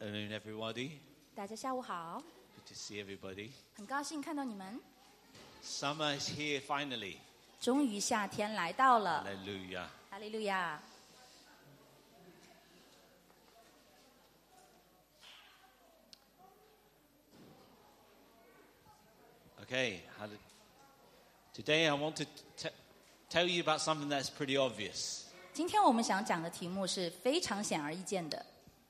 afternoon, everybody. 大家下午好， Good to see everybody. 很高兴看到你们。 Summer is here finally. 终于夏天来到了， Hallelujah. 哈利路亚！ Okay. Today I want to tell you about something that's pretty obvious. 今天我们想讲的题目是非常显而易见的，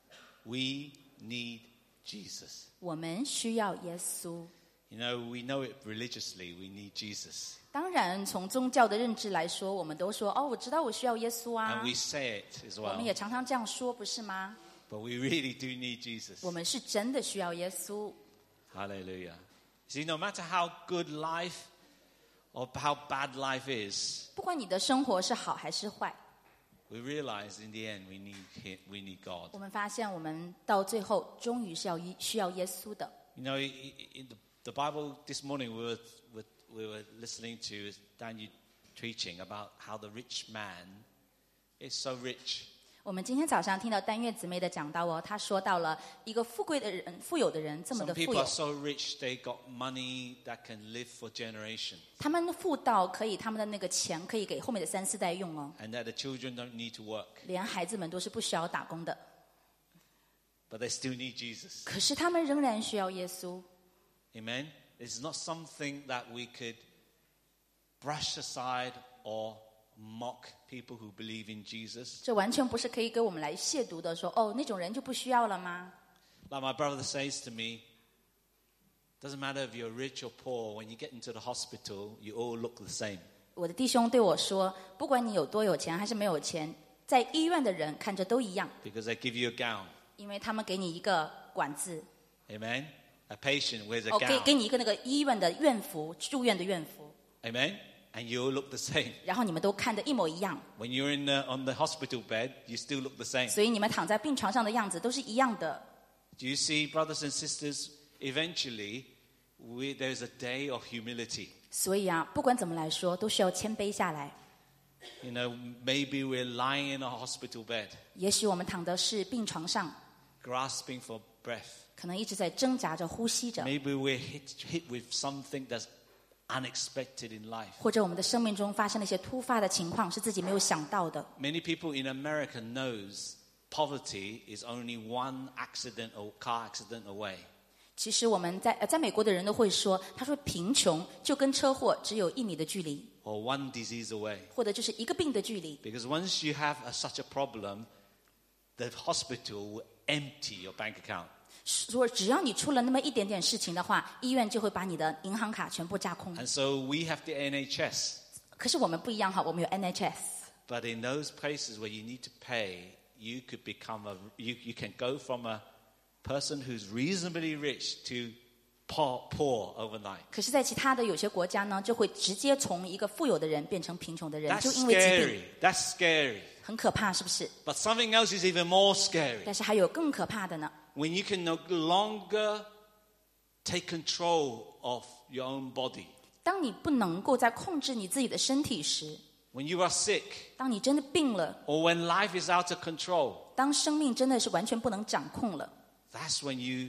We need Jesus. 我们需要耶稣。 You know, we know it religiously. We need Jesus. 当然，从宗教的认知来说，我们都说哦，我知道我需要耶稣啊 And we，say it as 我 well. 们也常常这样说，不是吗？ But we really do need Jesus. 我们是真的需要耶稣。 Hallelujah. See, no matter how good life or how bad life is, 不管你的生活是好还是坏， we realize in the end we need Him, we need God. 我们发现我们到最后终于是需要耶稣的。 You know, in the Bible this morning we were listening to Daniel preaching about how the rich man is so rich. 我们今天早上听到丹月姊妹的讲道哦，她说到了一个富有的人这么 Some 的富 people 有 are，so rich they got money that can live for generations, 他们富到可以他们的那个钱可以给后面的3、4代用哦， and that the children don't need to work, 连孩子们都是不需要打工的， but they still need Jesus. 可是他们仍然需要耶稣。 Amen. It's not something that we could brush aside or mock people who believe in Jesus. 这完全不是可以给我们来亵渎的说哦，那种人就不需要了吗？ Like my brother says to me, doesn't matter if you're rich or poor, when you get into the hospital, you all look the same. 我的弟兄对我说，不管你有多有钱还是没有钱，在医院的人看着都一样， Because they give you a gown. 因为他们给你一个管子， Amen. A patient wears a 哦，给 gown. 你一个那个医院的院服，住院的院服， Amen. And you all look the same. 然后你们都看得一模一样， When you're on the hospital bed, you still look the same. 所以你们躺在病床上的样子都是一样的。 Do you see, brothers and sisters, eventually there's a day of humility. 所以啊，不管怎么来说，都需要谦卑下来。 You know, maybe we're lying in a hospital bed, 也许我们躺的是病床上， grasping for breath. 可能一直在挣扎着、呼吸着， Maybe we're hit with something that's unexpected in life. 或者我们的生命中发生了一些突发的情况，是自己没有想到的。 Many people in America knows poverty is only one accident or car accident away. 其实我们在美国的人都会说，他说贫穷就跟车祸只有1米的距离， Or one disease away. 或者就是一个病的距离。 Because once you have such a problem, the hospital will empty your bank account. 说只要你出了那么一点点事情的话，医院就会把你的银行卡全部架空。 And so we have the NHS. 可是我们不一样哈，我们有 NHS。 But in those places where you need to pay, you could become you can go from a person who's reasonably rich to poor overnight. 可是，在其他的有些国家呢，就会直接从一个富有的人变成贫穷的人， That's 就因为疾 scary. 病， That's scary. 很可怕，是不是？ But something else is even more scary. 但是还有更可怕的呢。 When you can no longer take control of your own body. 当你不能够再控制你自己的身体时， When you are sick, 当你真的病了， or when life is out of control, 当生命真的是完全不能掌控了， that's when you,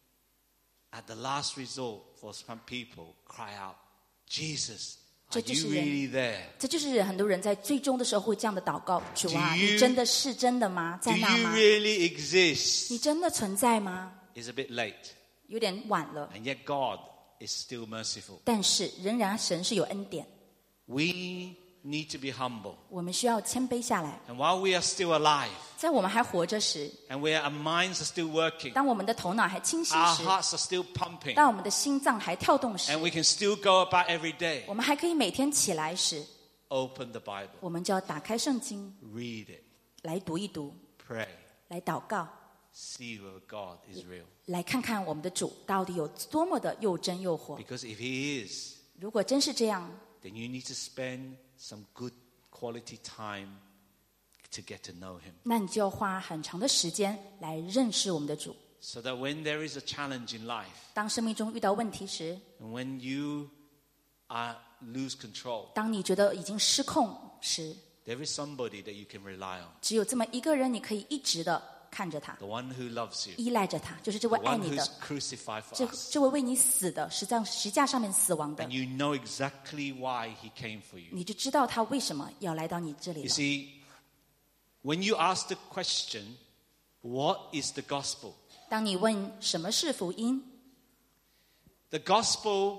at the last resort for some people, cry out, Jesus, are 这就是 you really there? 这就是很多人在最终的时候会这样的祷告：主啊， Do you- 你真的是真的吗？ Do 在那 you 吗？ really exist? 你真的存在吗？ It's a bit late. 有点晚了， And yet God is still merciful. 但是仍然神是有恩典， We need to be humble. 我们需要谦卑下来。 And while we are still alive, 在我们还活着时， and our minds are still working, 当我们的头脑还清晰 our 时， hearts are still pumping, 当我们的心脏还跳动时 and，we can still go about every day, 我们还可以每天起来时， open the Bible, 我们就要打开圣经 read it, 来读一读， pray, 来祷告， see whether God is real. 来看看我们的主到底有多么的又真又活。 Because if He is, 如果真是这样， then you need to spend some good quality time to get to know Him. 那你就要花很长的时间来认识我们的主。 So that when there is a challenge in life, 当生命中遇到问题时， and when you lose control, 当你觉得已经失控时， there is somebody that you can rely on. 只有这么一个人，你可以一直的看着他， the one who loves you, 依赖着他，就是这 the 位爱 one 你 who's 的， crucified for 这 us. 这位为你死的，实际架上面死亡的 And，you know exactly why he came for you. 你就知道他为什么要来到你这里 You 了。 see, when you ask the question, what is the gospel? 当你问什么是福音， The gospel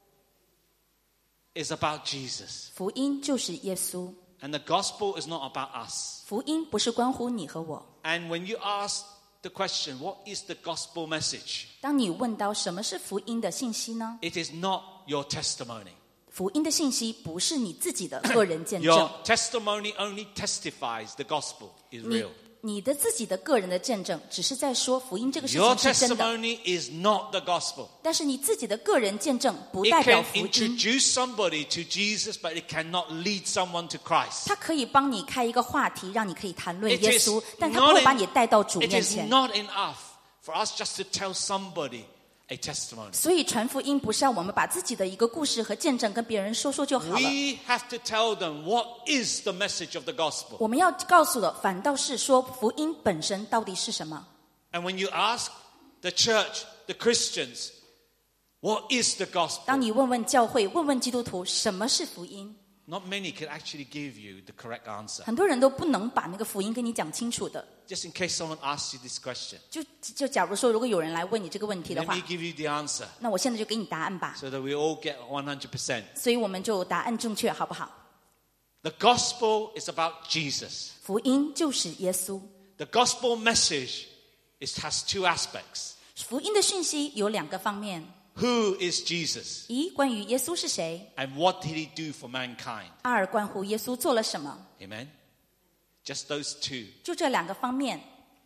is about Jesus. 福音就是耶稣， And the gospel is not about us. 福音不是关乎你和我。 And when you ask the question, what is the gospel message? 当你问到什么是福音的信息呢？ It is not your testimony. 福音的信息不是你自己的个人见 Your 证， testimony only testifies the gospel is 你 real. 你的自己的个人的见证，只是在说福音这个事 Your 情是真的， testimony is not the gospel. 但是你自己的个人见证不 It 代表 can 福音。 introduce somebody to Jesus, but it cannot lead someone to Christ. 它可以帮你开一个话题，让你可以谈论 It 耶 is 稣，但它 not 不会 in- 把你带到主 It 面 is 前。 not enough for us just to tell somebody a testimony. 所以传福音不是要我们把自己的一个故事和见证跟别人说说就好了， We have to tell them what is the message of the gospel. 我们要告诉的反倒是说福音本身到底是什么。 And when you ask the church, the Christians, what is the 当 gospel? 你问问教会，问问基督徒什么是福音， Not many can actually give you the correct answer. 很多人都不能把那个福音跟你讲清楚的。 Just in case someone asks you this question, 就假如说，如果有人来问你这个问题的 let 话 me，give you the answer 那我现在就给你答案吧。 so that we all get 100%. 所以我们就答案正确，好不好？ The gospel is about Jesus. 福音就是耶稣， The gospel message has two aspects. 福音的讯息有两个方面： Who is Jesus? 一，关于耶稣是谁； And what did he do for mankind? 二，关乎耶稣做了什么。 Amen? Just those two, 就这两个方面，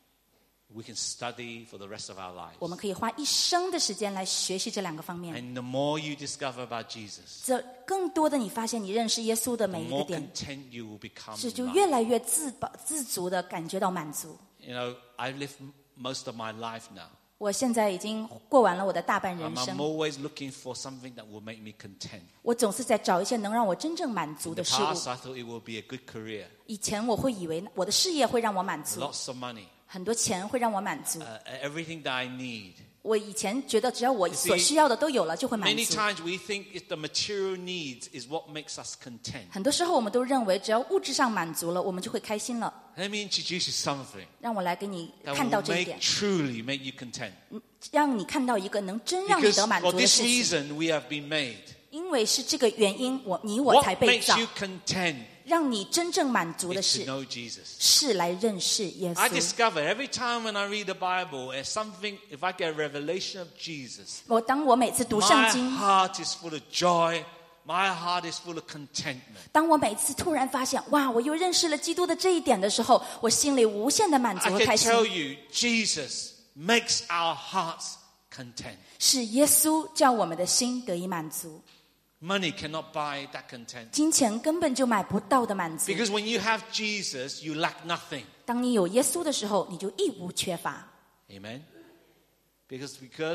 we can study for the rest of our lives. 我们可以花一生的时间来学习这两个方面。 And the more you discover about Jesus, 这更多的你发现你认识耶稣的 the 每一个 more 点， content you will become 是 in 就 life. 越来越自足的感觉到满足。 You know, I've lived most of my life now. 我现在已经过完了我的大半人 I'm 生， always looking for something that will make me content. 我总是在找一些能让我真正满足 In 的 the 事物。 past, I thought it would be a good career, 以前我会以为我的事业会让我满足， lots of money, 很多钱会让我满足。 everything that I need. 我以前觉得只要我所需要的都有了就会满 Many 足。 times we think if the material needs is what makes us content. 很多时候我们都认为只要物质上满足了，我们就会开心了。 Let me introduce you something 让我来给你 that 看到 will 这一 make 点， truly make you content. 让你看到一个能真让你 Because 得满 for 足的 this 事情。 reason we have been made. 因为是这个原因，我才 What 被 makes 造， you content 让你真正满足的 is 是 to know Jesus. 是来认识耶 I 稣。 discover every time when I read the Bible, if I get a revelation of Jesus, 当我每次读圣 my 经， heart is full of joy. My heart is full of contentment. 当我每次突然发现，哇，我又认识了基督的这一点的时候，我心里无限的满 I 足和 can 开心。 tell you, Jesus makes our hearts content. 是耶稣叫我们的心得以满足， Money cannot buy that content. 金钱根本就买不到的满足。 Because when you have Jesus, you lack nothing. 当你有耶稣的时候，你就一无缺乏。 Amen? Because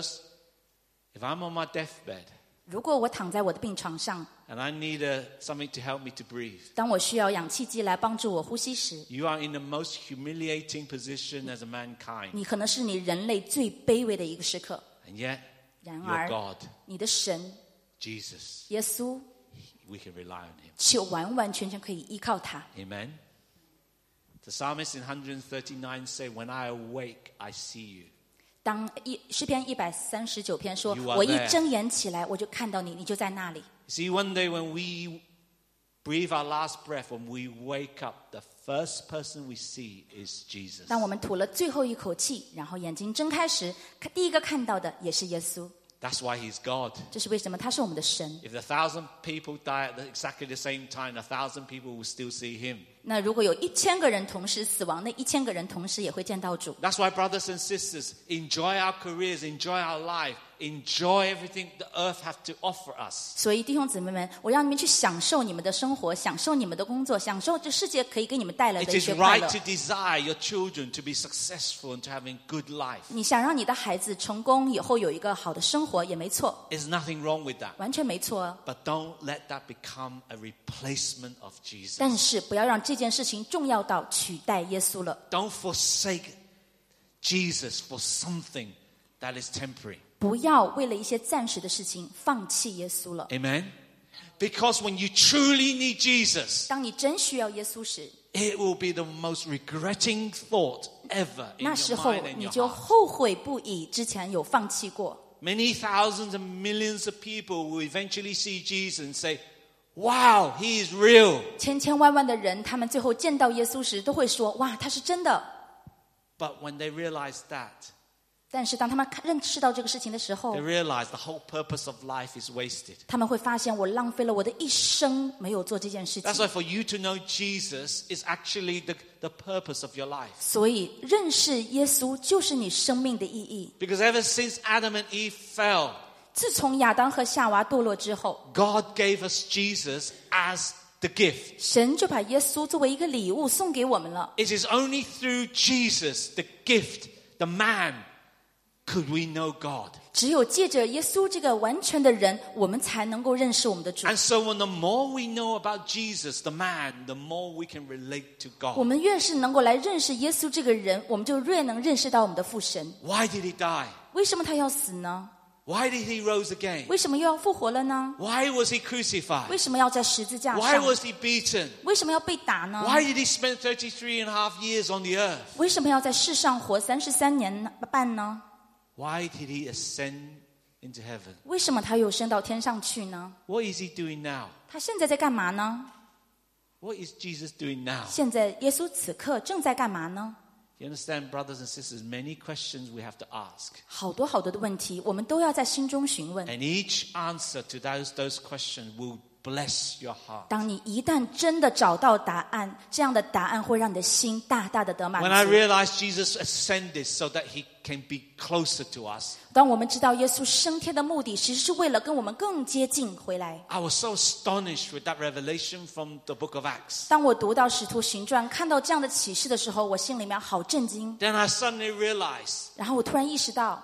if I'm on my deathbed 如果我躺在我的病床上， and I need something to help me to breathe, 当我需要氧气机来帮助我呼吸时， you are in the most humiliating position as a mankind. 你可能是你人类最卑微的一个时刻。 And yet, 然 your 而， God, 你的神 Jesus, 耶稣 we can rely on him. 就完完全全可以依靠他。 Amen? The psalmist in 139 say, when I awake, I see you. 当诗篇139篇说 You，are 我一 there. 睁眼起来，我就看到你，你就在那里。 See, one day when we breathe our last breath, when we wake up, the first person we see is Jesus. 当我们吐了最后一口气，然后眼睛睁开时，第一个看到的也是耶稣。 That's why he's God. 这是为什么？他是我们的神。 If 1,000 people die at exactly the same time, 1,000 people will still see him. 那如果有1000个人同时死亡，那1000个人同时也会见到主。 That's why, brothers and sisters, enjoy our careers, enjoy our life, enjoy everything the earth has to offer us. 所以弟兄姊妹们，我让你们去享受你们的生活，享受你们的工作，享受这世界可以给你们带来 It 的一 is 些快 right 乐。 to desire your children to be successful and to having good life. 你想让你的孩子成功以后有一个好的生活也没错， There's nothing wrong with that. 完全没错啊。 But don't let that become a replacement of Jesus. 但是不要让这件事情重要到取代耶稣了。 Don't forsake Jesus for something that is temporary. 不要为了一些暂时的事情放弃耶稣了。 Amen? Because when you truly need Jesus, 当你真需要耶稣时， it will be the most regretting thought ever in 那 your 时候 mind and 你 your 就 heart. 后悔不已，之前有放弃过。 Many thousands and millions of people will eventually see Jesus and say, wow, he is real. 千千万万的人，他们最后见到耶稣时，都会说：“哇，他是真的。” But when they realize that, 但是当他们认识到这个事情的时候 they，realize the whole purpose of life is wasted. 他们会发现我浪费了我的一生，没有做这件事情 That's。why for you to know Jesus is actually the purpose of your life. 所以认识耶稣就是你生命的意义。 Because ever since Adam and Eve fell, 自从亚当和夏娃堕落之后， God gave us Jesus as the gift. 神就把耶稣作为一个礼物送给我们了。 It is only through Jesus, the gift, the man, could we know God. 只有借着耶稣这个完全的人，我们才能够认识我们的主。 And so when the more we know about Jesus, the man, the more we can relate to 我 God. 们越是能够来认识耶稣这个人，我们就越能认识到我们的父神。 Why did he die? 为什么他要死呢？ Why did he rose again? 为什么又要复活了呢？ Why was he crucified? 为什么要在十字架 Why 上？ was he beaten? 为什么要被打呢？ Why did he spend 33 and a half years on the earth? 为什么要在世上活33年半呢？ Why did he ascend into heaven? 为什么他又升到天上去呢？ What is he doing now? 他现在在干嘛呢？ What is Jesus doing now? 现在耶稣此刻正在干嘛呢？ You understand, brothers and sisters, many questions we have to ask. 好多好多的问题，我们都要在心中询问。 And each answer to those questions will bless your heart. 当你一旦真的找到答案，这样的答案会让你的心大大的得满 When I 足。 realized Jesus ascended so that he can be closer to us, 当我们知道耶稣升天的目的，其实是为了跟我们更接近回来。 I was so astonished with that revelation from the book of Acts. 当我读到《使徒行传》，看到这样的启示的时候，我心里面好震惊。 Then I suddenly realized 然后我突然意识到，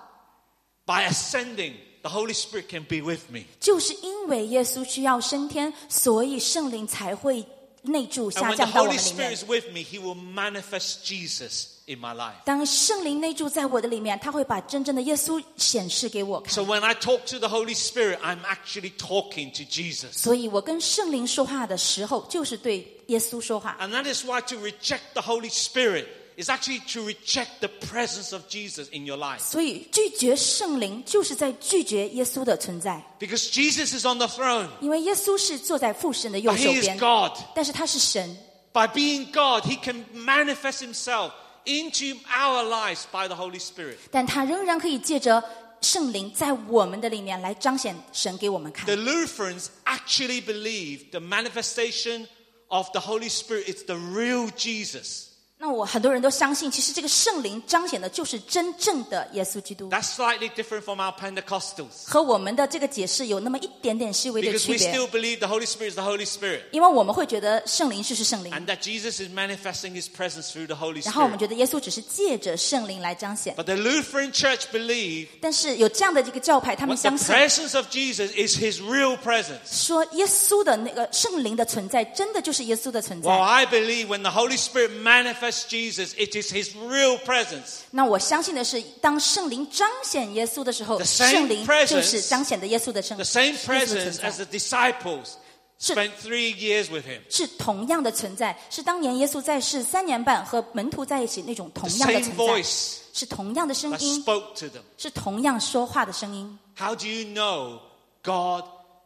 by ascending, the Holy Spirit can be with me. 就是因为耶稣需要升天，所以圣灵才会内住 And 下 when the 降到我 Holy 们里 Spirit 面。 is with me, he will manifest Jesus in my life. 当圣灵内住在我的里面，他会把真正的耶稣显示给我看。 So when I talk to the Holy Spirit, I'm actually talking to Jesus. 所以我跟圣灵说话的时候，就是对耶稣说话。 And that is why to reject the Holy Spirit is actually to reject the presence of Jesus in your life. 所以拒绝圣灵，就是在拒绝耶稣的存在。 Because Jesus is on the throne, 因为耶稣是坐在父神的右 but 手 he is 边， God. 但是他是神。 By being God, he can manifest himself into our lives by the Holy Spirit. 但他仍然可以借着圣灵在我们的里面来彰显神给我们看 The。Lutherans actually believe the manifestation of the Holy Spirit is the real Jesus. 那我很多人都相信，其实这个圣灵彰显的就是真正的耶稣基督， That's slightly different from our Pentecostals. 和我们的这个解释有那么一点点细微的 Because 区 we 别。 still believe the Holy Spirit is the Holy Spirit. 因为我们会觉得圣灵就是圣灵， And that Jesus is manifesting his presence through the Holy 然后我们 Spirit. 觉得耶稣只是借着圣灵来彰显。 But the Lutheran Church believe 但是有这样的这个教派，他们 what the 相信 presence of Jesus is his real presence. 说耶稣的那个圣灵的存在，真的就是耶稣的存 Well, 在。 I believe when the Holy Spirit manifests Jesus, it is his real presence. 那我相信的是，当圣灵彰显耶稣的时候， The same 圣灵 presence- 就是彰显的耶稣的圣 The same 耶稣的存 presence as 在， the disciples So- spent 3 years with him. 是同样的存在，是当年耶稣在世3年半和门徒在一起那种 The 同样的 same 存在， voice 是同样的声 that 音， spoke to them. 是同样说话的声音。 How do you know God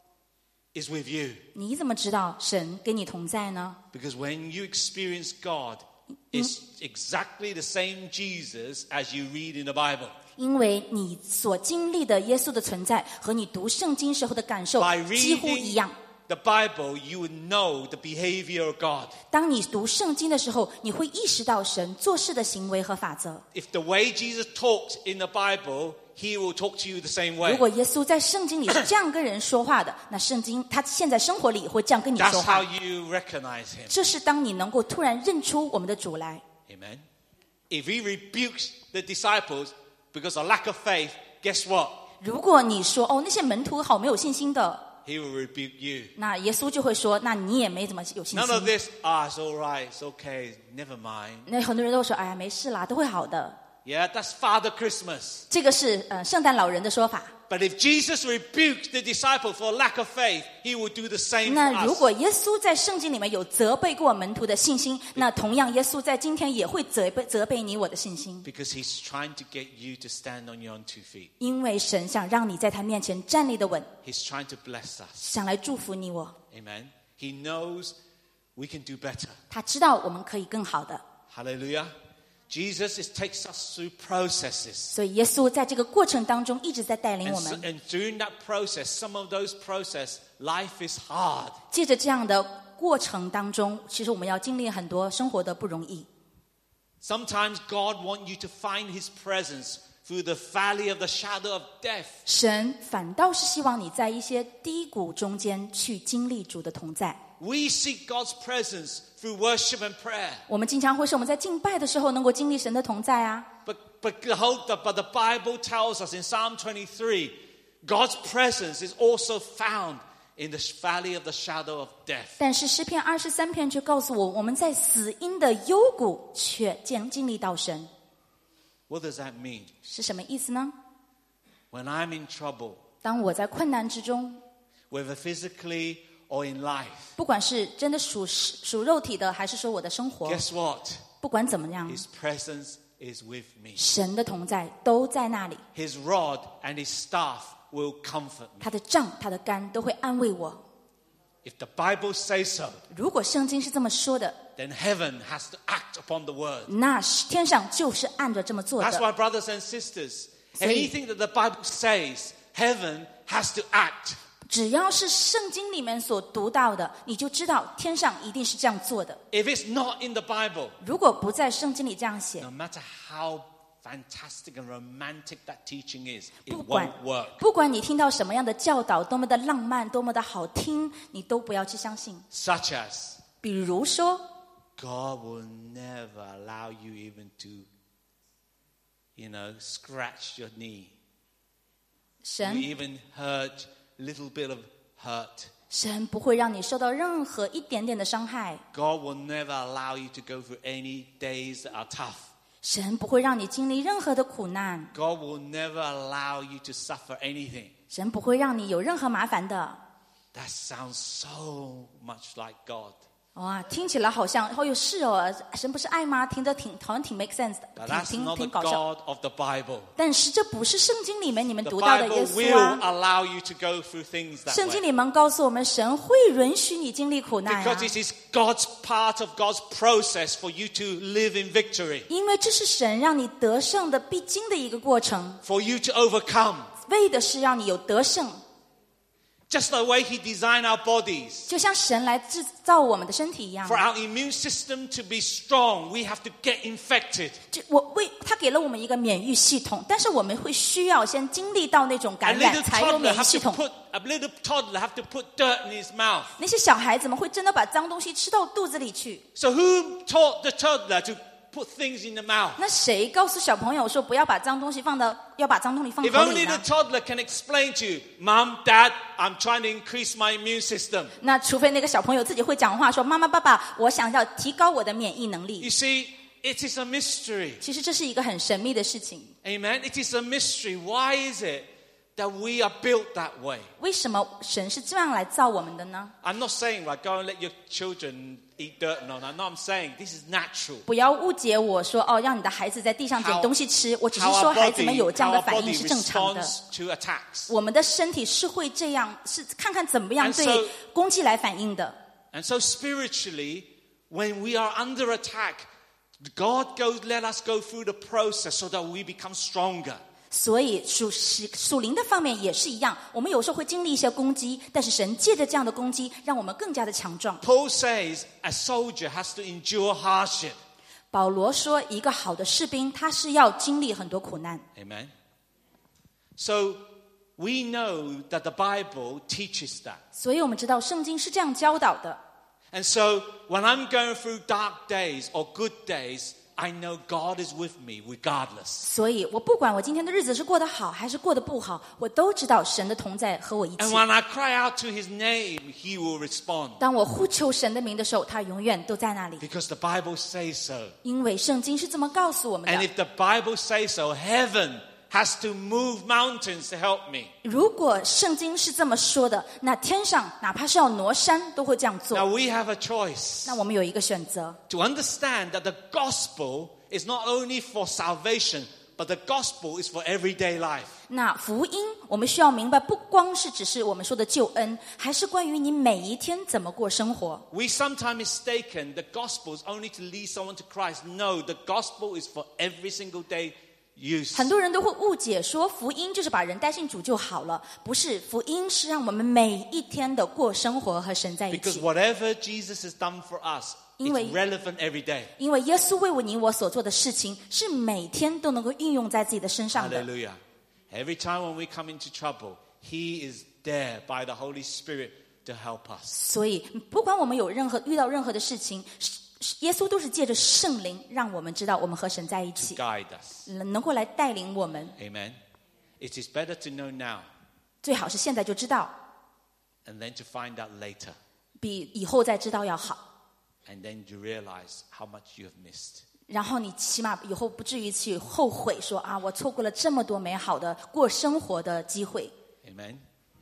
is with you? 你怎么知道神跟你同在呢？ Because when you experience God, it's exactly the same Jesus as you read in the Bible. 因为你所经历的耶稣的存在和你读圣经时候的感受 By 几乎一 reading 样。 the Bible, you would know the behavior of God. 当你读圣经的时候，你会意识到神做事的行为和法则。 If the way Jesus talked in the Bible, he will talk to you the same 如 way. 果耶稣在圣经里是这样跟人说话的，那圣经他现在生活里也会这样跟你 That's 说 how 话。 you recognize him. 这是当你能够突然认出我们的主来。 Amen. If he rebukes the disciples because of lack of faith, guess what? 如果你说哦那些门徒好没有信心的， He will rebuke you. 那耶稣就会说，那你也没怎么有信 None of 心。 this, it's all right, it's okay, never mind. 那很多人都说，哎呀没事啦，都会好的。 Yeah, that's Father Christmas. 这个是圣诞老人的说法。 But if Jesus rebuked the disciple for lack of faith, he would do the same 那 for 如 us. 果耶稣在圣经里面有责备过门徒的信心，那同样耶稣在今天也会责备你我的信心， Because he's trying to get you to stand on your own 2 feet. 因为神想让你在他面前站立的稳， He's trying to bless us. 想来祝福你我。 Amen. He knows we can do better. 他知道我们可以更好的， Hallelujah. Jesus takes us through processes. 所以耶稣在这个过程当中一直在带领 And, 我们。 and during that process, some of those processes, life is hard. 借着这样的过程当中，其实我们要经历很多生活的不容易。 Sometimes God wants you to find his presence through the valley of the shadow of death. 神反倒是希望你在一些低谷中间去经历主的同在。 We seek God's presence through worship and prayer. 我们经常会说我们在敬拜的时候能够经历神的同在啊。 But the Bible tells us in Psalm 23, God's presence is also found in the valley of the shadow of death. 但是诗篇23篇却告诉我，我们在死荫的幽谷却经历到神。 What does that mean? 是什么意思呢？ When I'm in trouble, 当我在困难之中， whether physically or in life, 不管是真的属肉体的，还是说我的生活， guess what? 不管怎么样， His presence is with me. 神的同在都在那里。 His rod and his staff will comfort me. 他的杖、他的竿都会安慰我。 If the Bible says so, 如果圣经是这么说的， then heaven has to act upon the word. 那天上就是按着这么做 That's 的。 why, brothers and sisters, 所以- anything that the Bible says, heaven has to act. 只要是圣经里面所读到的，你就知道天上一定是这样做的。 If it's not in the Bible, 如果不在圣经里这样写， no matter how fantastic and romantic that teaching is, it 不管 won't work. 不管你听到什么样的教导，多么的浪漫，多么的好听，你都不要去相信。 Such as, 比如说， God will never allow you even to, scratch your knee. You 神 even hurt, little bit of hurt. 神不会让你受到任何一点点的伤害， God will never allow you to go through any days that are tough. 神不会让你经历任何的苦难， God will never allow you to suffer anything. 神不会让你有任何麻烦的。 That sounds so much like God. 哇，听起来好像是哦，神不是爱吗？好像挺 make sense 的， But that's 挺 not the 搞笑。 God of the Bible. 但是这不是圣经里面你们 The 读到的耶 Bible 稣 will 啊。 allow you to go through things that 圣经 way. 里面告诉我们，神会允许你经历苦难 Because 啊， this is God's part of God's process for you to live in victory. 因为这是神让你得胜的必经的一个过程， For you to overcome. 为的是让你有得胜。 Just the way He designed our bodies. 就像神来制造我们的身体一样 For，our immune system to be strong, we have to get infected. 他给了我们一个免疫系统，但是我们会需要先经历到那种 A 感染 little 才有 toddler 免疫 have 系 to 统。 put dirt in his mouth. 那些小孩子们会真的把脏东西吃到肚子里去。 So who taught the toddler to put things in the mouth? 那谁告诉小朋友说不要把脏东西要把脏东西放 If 口 only 里 the 呢？ toddler can explain to you, Mom, Dad, I'm trying to increase my immune system. 那除非那个小朋友自己会讲话，说妈妈、爸爸，我想要提高我的免疫能力 You。see, it is a mystery. 其实这是一个很神秘的事情。 Amen. It is a mystery. Why is it that we are built that way? 为什么神是这样来造我们的呢？ I'm not saying, like, go and let your children eat dirt and all that. No, I'm saying this is natural. 不要误解我说让你的孩子在地上捡东西吃，我只是 How 说 our 孩子们有这样 body, 的 how our 反应 body 是正常的。 responds to attacks. 我们的身体是会这样，是看看怎么样 And so- 对攻击来反应的。 And so spiritually, when we are under attack, God let us go through the process so that we become stronger. 所以属灵的方面也是一样，我们有时候会经历一些攻击，但是神借着这样的攻击，让我们更加的强壮。 Paul says a soldier has to endure hardship. 保罗说，一个好的士兵，他是要经历很多苦难。 Amen. So we know that the Bible teaches that. 所以我们知道圣经是这样教导的。 And so when I'm going through dark days or good days, I know God is with me regardless. 所以我不管我今天的日子是过得好还是过得不好，我都知道神的同在和我一起。 And when I cry out to his name, he will respond. 当我呼求神的名的时候，他永远都在那里。 Because the Bible says so. 因为圣经是这么告诉我们 And 的。 if the Bible says so, heaven has to move mountains to help me. 如果圣经是这么说的，那天上哪怕是要挪山都会这样 Now 做。 we have a choice 那我们有一个选择， to understand that the gospel is not only for salvation, but the gospel is for everyday life. 那福音我们需要明白，不光是只是我们说的救恩，还是关于你每一天怎么过生活。 We sometimes mistaken the gospel is only to lead someone to Christ. No, the gospel is for every single day use. 很多人都会误解说福音就是把人带进主就好了，不是，福音是让我们每一天的过生活和神在一 Because 起。 whatever Jesus has done for us, 因为- it's relevant every day. 因为耶稣为你我所做的事情，是每天都能够运用在自己的身上的。 Hallelujah. Every time when we come into trouble, he is there by the Holy Spirit to help us. 所以不管我们遇到任何的事情，耶稣都是借着圣灵让我们知道我们和神在一起， Guide us. 能够来带领我们。 Amen. It is better to know now 最好是现在就知道， and then to find out later. 比以后再知道要好。 And then you realize how much you have missed. 然后你起码以后不至于去后悔说啊，我错过了这么多美好的过生活的机会。 Amen.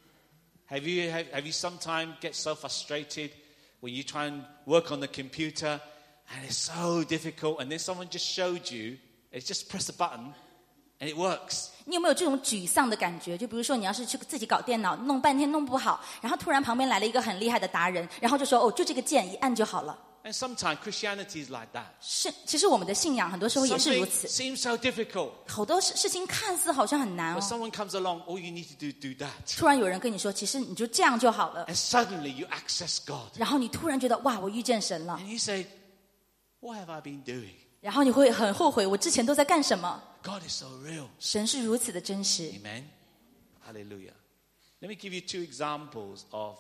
Have you sometimes get so frustrated when you try and work on the computer and it's so difficult and then someone just showed you, it's just press a button and it works. 你有没有这种沮丧的感觉？就比如说你要是去自己搞电脑，弄半天弄不好，然后突然旁边来了一个很厉害的达人，然后就说哦，就这个键一按就好了。 And sometimes Christianity is like that. 其实我们的信仰很多时候也是如 Something 此， seems so difficult. 好多事情看似好像很难 But 哦， someone comes along, all you need to do that. 突然有人跟你说，其实你就这样就好了， And suddenly you access God. 然后你突然觉得哇，我遇见神了， And you say, what have I been doing? 然后你会很后悔，我之前都在干什么？ God is so real. 神是如此的真实。 Amen. Hallelujah. Let me give you two examples of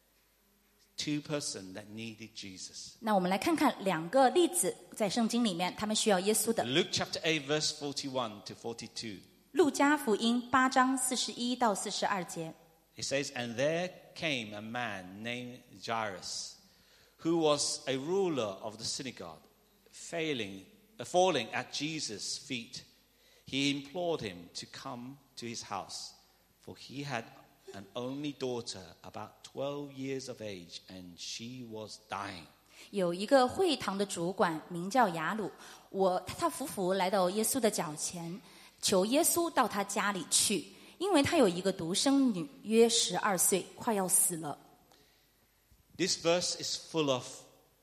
two persons that needed Jesus. 那我们来看看两个例子，在圣经里面，他们需要耶稣的。 Luke chapter 8, verse 41 to 42. 路加福音8章41到42节。 It says, And there came a man named Jairus, who was a ruler of the synagogue. Falling at Jesus' feet, he implored him to come to his house, for he had an only daughter about 12 years of age, and she was dying. 有一个会堂的主管名叫雅鲁，他夫妇来到耶稣的脚前，求耶稣到他家里去，因为他有一个独生女，约12岁，快要死了。 This verse is full of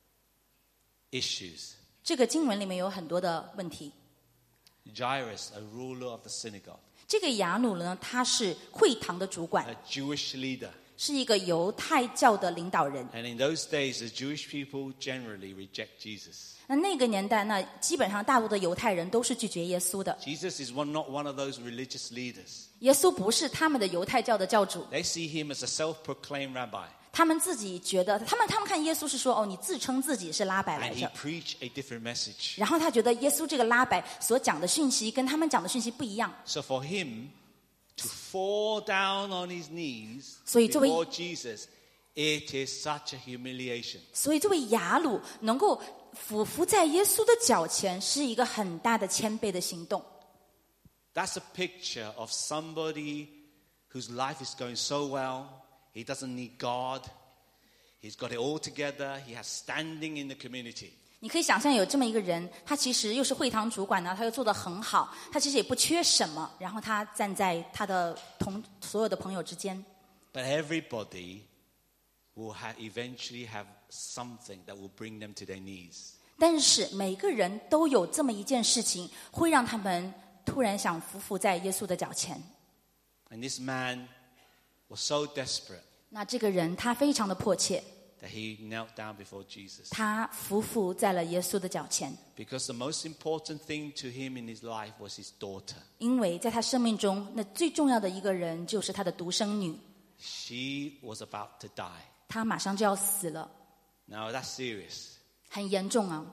issues. 这个经文里面有很多的问题。 Jairus, a ruler of the synagogue, 这个雅鲁呢，他是会堂的主管， a Jewish leader. 是一个犹太教的领导人。 And in those days, the Jewish people generally reject Jesus. 那个年代，那基本上大陆的犹太人都是拒绝耶稣的。 Jesus is not one of those religious leaders. 耶稣不是他们的犹太教的教主， They see him as a self-proclaimed rabbi. 他们自己觉得，他们看耶稣是说，哦，你自称自己是拉百来 And he 着。 preached a different message. 然后他觉得耶稣这个拉百所讲的讯息跟他们讲的讯息不一样， So for him to fall down on his knees 所以这位- before Jesus, it is such a humiliation. 所以这位雅鲁能够俯伏在耶稣的脚前，是一个很大的谦卑的行动。 That's a picture of somebody whose life is going so well. He doesn't need God. He's got it all together. He has standing in the community. 你可以想象有这么一个人，他其实又是会堂主管呢，他又做得很好，他其实也不缺什么，然后他站在他的所有的朋友之间。 But everybody will eventually have something that will bring them to their knees. 但是每个人都有这么一件事情，会让他们突然想匍匐在耶稣的脚前。 And this man was so desperate 那这个人他非常的迫切， that he knelt down before Jesus. 他匍匐在了耶稣的脚前， Because the most important thing to him in his life was his daughter. 因为在他生命中，那最重要的一个人就是他的独生女， She was about to die. 她马上就要死了， Now that's serious. 很严重啊。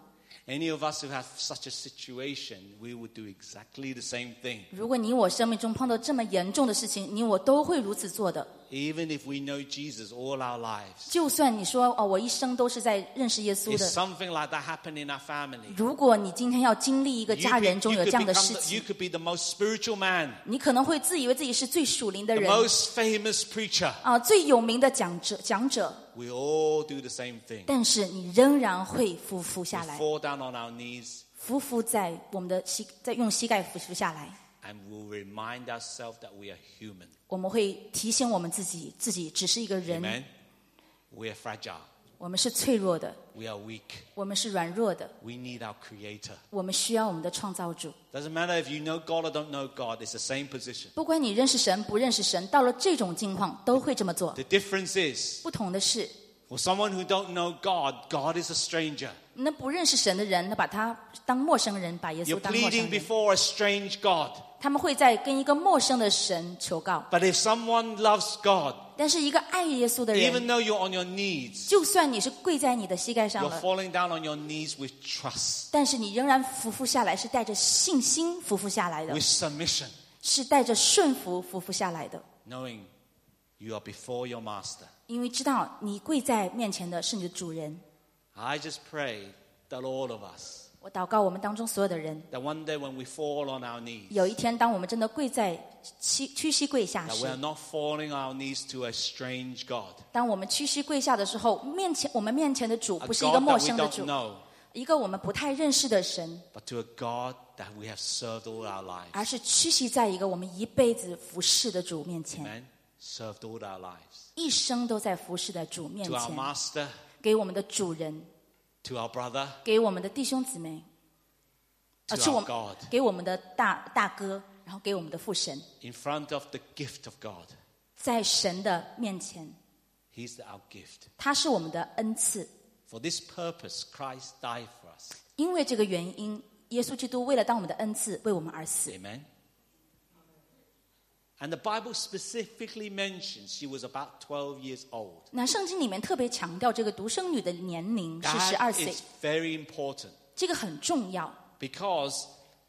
Any of us who have such a situation, we would do exactly the same thing. 如果你我生命中碰到这么严重的事情，你我都会如此做的。 Even if we know Jesus all our lives. 就算你说我一生都是在认识耶稣 If 的， something like that happened in our family, 如果你今天要经历一个家人中有这样的事 you 情， could be the most spiritual man, 你可能会自以为自己是最属灵的 the 人 most famous preacher. 最有名的讲者， We all do the same thing. 但是你仍然会匍匐下 We 来， fall down on our knees 匍匐在我们的在用膝盖匍匐下来。 and we'll remind ourselves that we are human. 我们会提醒我们自己只是一个人， Amen. We are fragile. 我们是脆弱的， We are weak. 我们是软弱的， We need our Creator. 我们需要我们的创造主。 Doesn't matter if you know God or don't know God, it's the same position. 不管你认识神不认识神，到了这种境况都会这么做。 The difference is, 不同的是， for someone who don't know God, God is a stranger. 那不认识神的人，那把他当陌生人，把耶稣 You're 当陌 pleading 生人， before a strange God. 他们会在跟一个陌生的神求告。 But if someone loves God, 但是一个爱耶稣的 even 人， though you're on your knees, 就算你是跪在你的膝盖上 you're 了， falling down on your knees with trust, 但是你仍然匍匐下来，是带着信心匍匐下来的， with submission, 是带着顺服匍匐下来的。 knowing you are before your master. 因为知道你跪在面前的是你的主人。 I just pray that all of us, 我祷告我们当中所有的人， that one day when we fall on our knees, 有一天当我们真的跪在屈膝跪下 that 时 we，are not falling on our knees to a strange God, 当我们屈膝跪下的时候，我们面前的主 a 不是一个 God 陌 that we 生的 don't 主， know, 一个我们不太认识的神， but to a God that we have served all our lives. 而是屈膝在一个我们一辈子服侍的主面前， Amen. Served all our lives. 一生都在服侍的主面 To our 前， master, 给我们的主人， to our brother, 给我们的弟兄姊妹， to 是我 our 们 God, 给我们的大哥，然后给我们的父神， in front of the gift of God. 在神的面前， He's our gift. 他是我们的恩赐。 For this purpose, Christ died for us. 因为这个原因，耶稣基督为了当我们的恩赐，为我们而死。 Amen. And the Bible specifically mentions she was about 12 years old. 那圣经里面特别强调这个独生女的年龄是12 That 岁， is very important 这个很重要。 because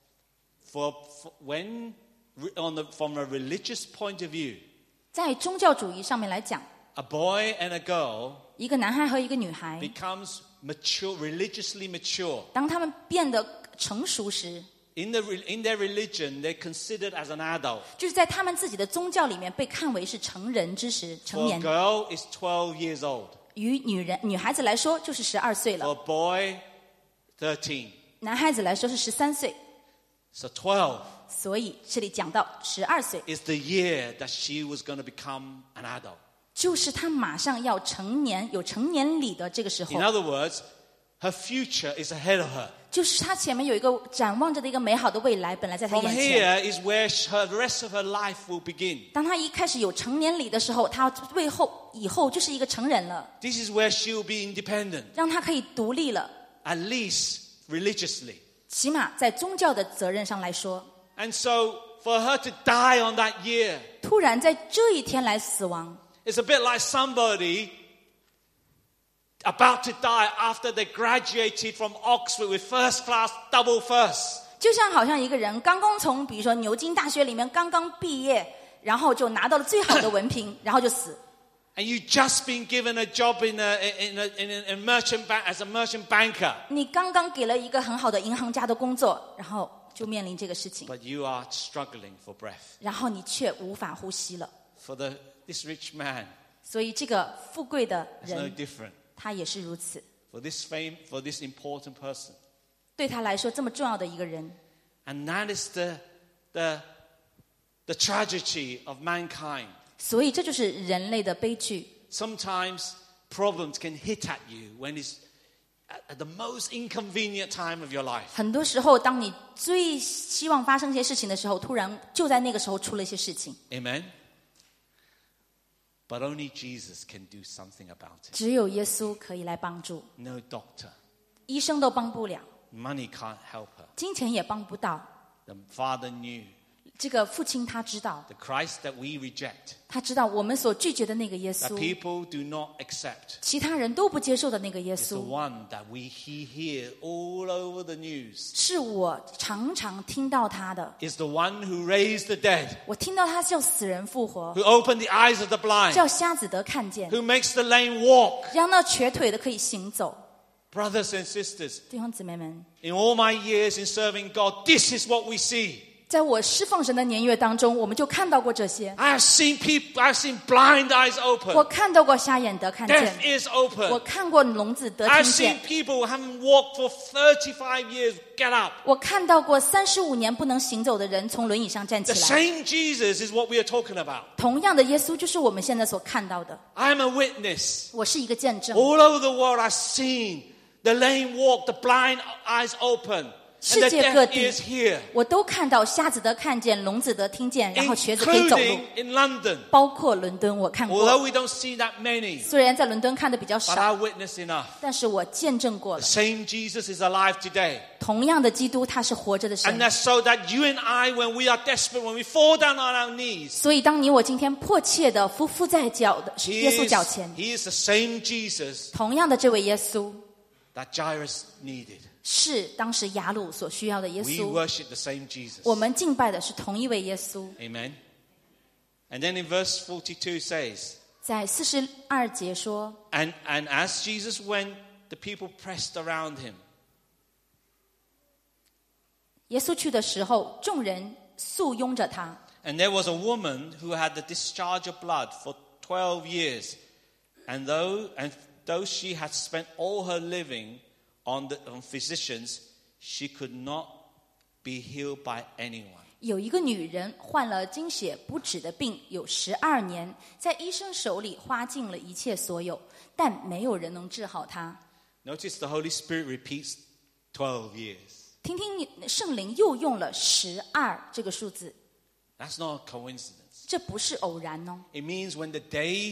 when from a religious point of view, 在宗教主义上面来讲， a boy and a girl 一个男孩和一个女孩， becomes mature, religiously mature. 当他们变得成熟时， In their religion, they're considered as an adult. 就是在他们自己的宗教里面被看为是成人之时，成 For a 年。 girl, it's 12 years old. 于女孩子来说就是12岁 For 了， a boy, 13. 男孩子来说是13岁。 So 12 所以这里讲到12岁， is the year that she was going to become an adult. 就是他马上要成年，有成年礼的这个时候 In。other words, her future is ahead of her. 就是他前面有一个展望着的一个美好的未来，本来在他 From 眼前。 here is where the rest of her life will begin. 当他一开始有成年礼的时候，他以后就是一个成人了， This is where she will be independent, 让他可以独立了， at least religiously. 起码在宗教的责任上来说。 And so for her to die on that year, 突然在这一天来死亡， it's a bit like somebody about to die after they graduated from Oxford with first class double first. 就像好像一个人刚刚从比如说牛津大学里面刚刚毕业，然后就拿到了最好的文凭，然后就死。 And you've just been given a job in a merchant bank as a merchant banker. 你刚刚给了一个很好的银行家的工作，然后就面临这个事情， But you are struggling for breath. 然后你却无法呼吸了。 For this rich man, 所以这个富贵的 it's no 人， different. 他也是如此。 For this important person. 对他来说这么重要的一个人， And that is the tragedy of mankind. 所以这就是人类的悲剧。 Sometimes problems can hit at you when it's at the most inconvenient time of your life. 很多时候，当你最希望发生一些事情的时候，突然就在那个时候出了一些事情。 Amen? But only Jesus can do something about it. 只有耶稣可以来帮助， No doctor. 医生都帮不了， Money can't help her. 金钱也帮不到。 The father knew 这个父亲他知道， the Christ that we reject, 他知道我们所拒绝的那个耶 that 稣， people do not accept, 其他人都不接受的那个耶 is the 稣， one that we hear all over the news, 是我常常听到他的。 is the one who raised the dead, 我听到他叫死人复活， who opened the eyes of the blind, 叫瞎子得看见， who makes the lame walk. 让那瘸腿的可以行走。 Brothers and sisters, 弟兄姊妹们， in all my years in serving God, this is what we see. 在我侍奉神的年月当中，我们就看到过这些。 I have seen people, I've seen blind eyes 我 open, 看到过瞎眼得看 deaf 见， ears 我 open. 看过聋子得 I've 听 seen 见， people who haven't walked for 35 years get up. 我看到过35年不能行走的人从轮椅上站起 The 来。 same Jesus is what we are talking about. 同样的耶稣就是我们现在所看到的。 I'm a witness. 我是一个见证， All over the world, I've seen the lame walk, the blind eyes open, and the 世界各 deaf 地 ears hear, 我都看到瞎子得看见，聋子得听见，然后瘸子可以走路 including。in London. 包括伦敦，我看 Although 过。 we don't see that many, 虽然在伦敦看的比较 but 少， I witness enough. 但是我见证过 The 了。 same Jesus is alive today. 同样的基督，他是活着的 And 神。 that's so that you and I, when we are desperate, when we fall down on our knees, 所以，当你我今天迫切的伏在耶稣脚前， he is the same Jesus 同样的这位耶稣 that Jairus needed. 是当时雅鲁所需要的耶 We 稣。 worship the same Jesus. 我们敬拜的是同一位耶稣。 Amen. And then in verse 42 says, 在42节说， And as Jesus went, the people pressed around him. 耶稣去的时候，众人簇拥着他。 And there was a woman who had the discharge of blood for 12 years. And though she had spent all her living on physicians, she could not be healed by anyone. 有一个女人患了经血不止的病，有12年，在医生手里花尽了一切所有，但没有人能治好她。 Notice the Holy Spirit repeats 12 years. 听听圣灵又用了12这个数字， That's not a coincidence. 这不是偶然哦。 It means when the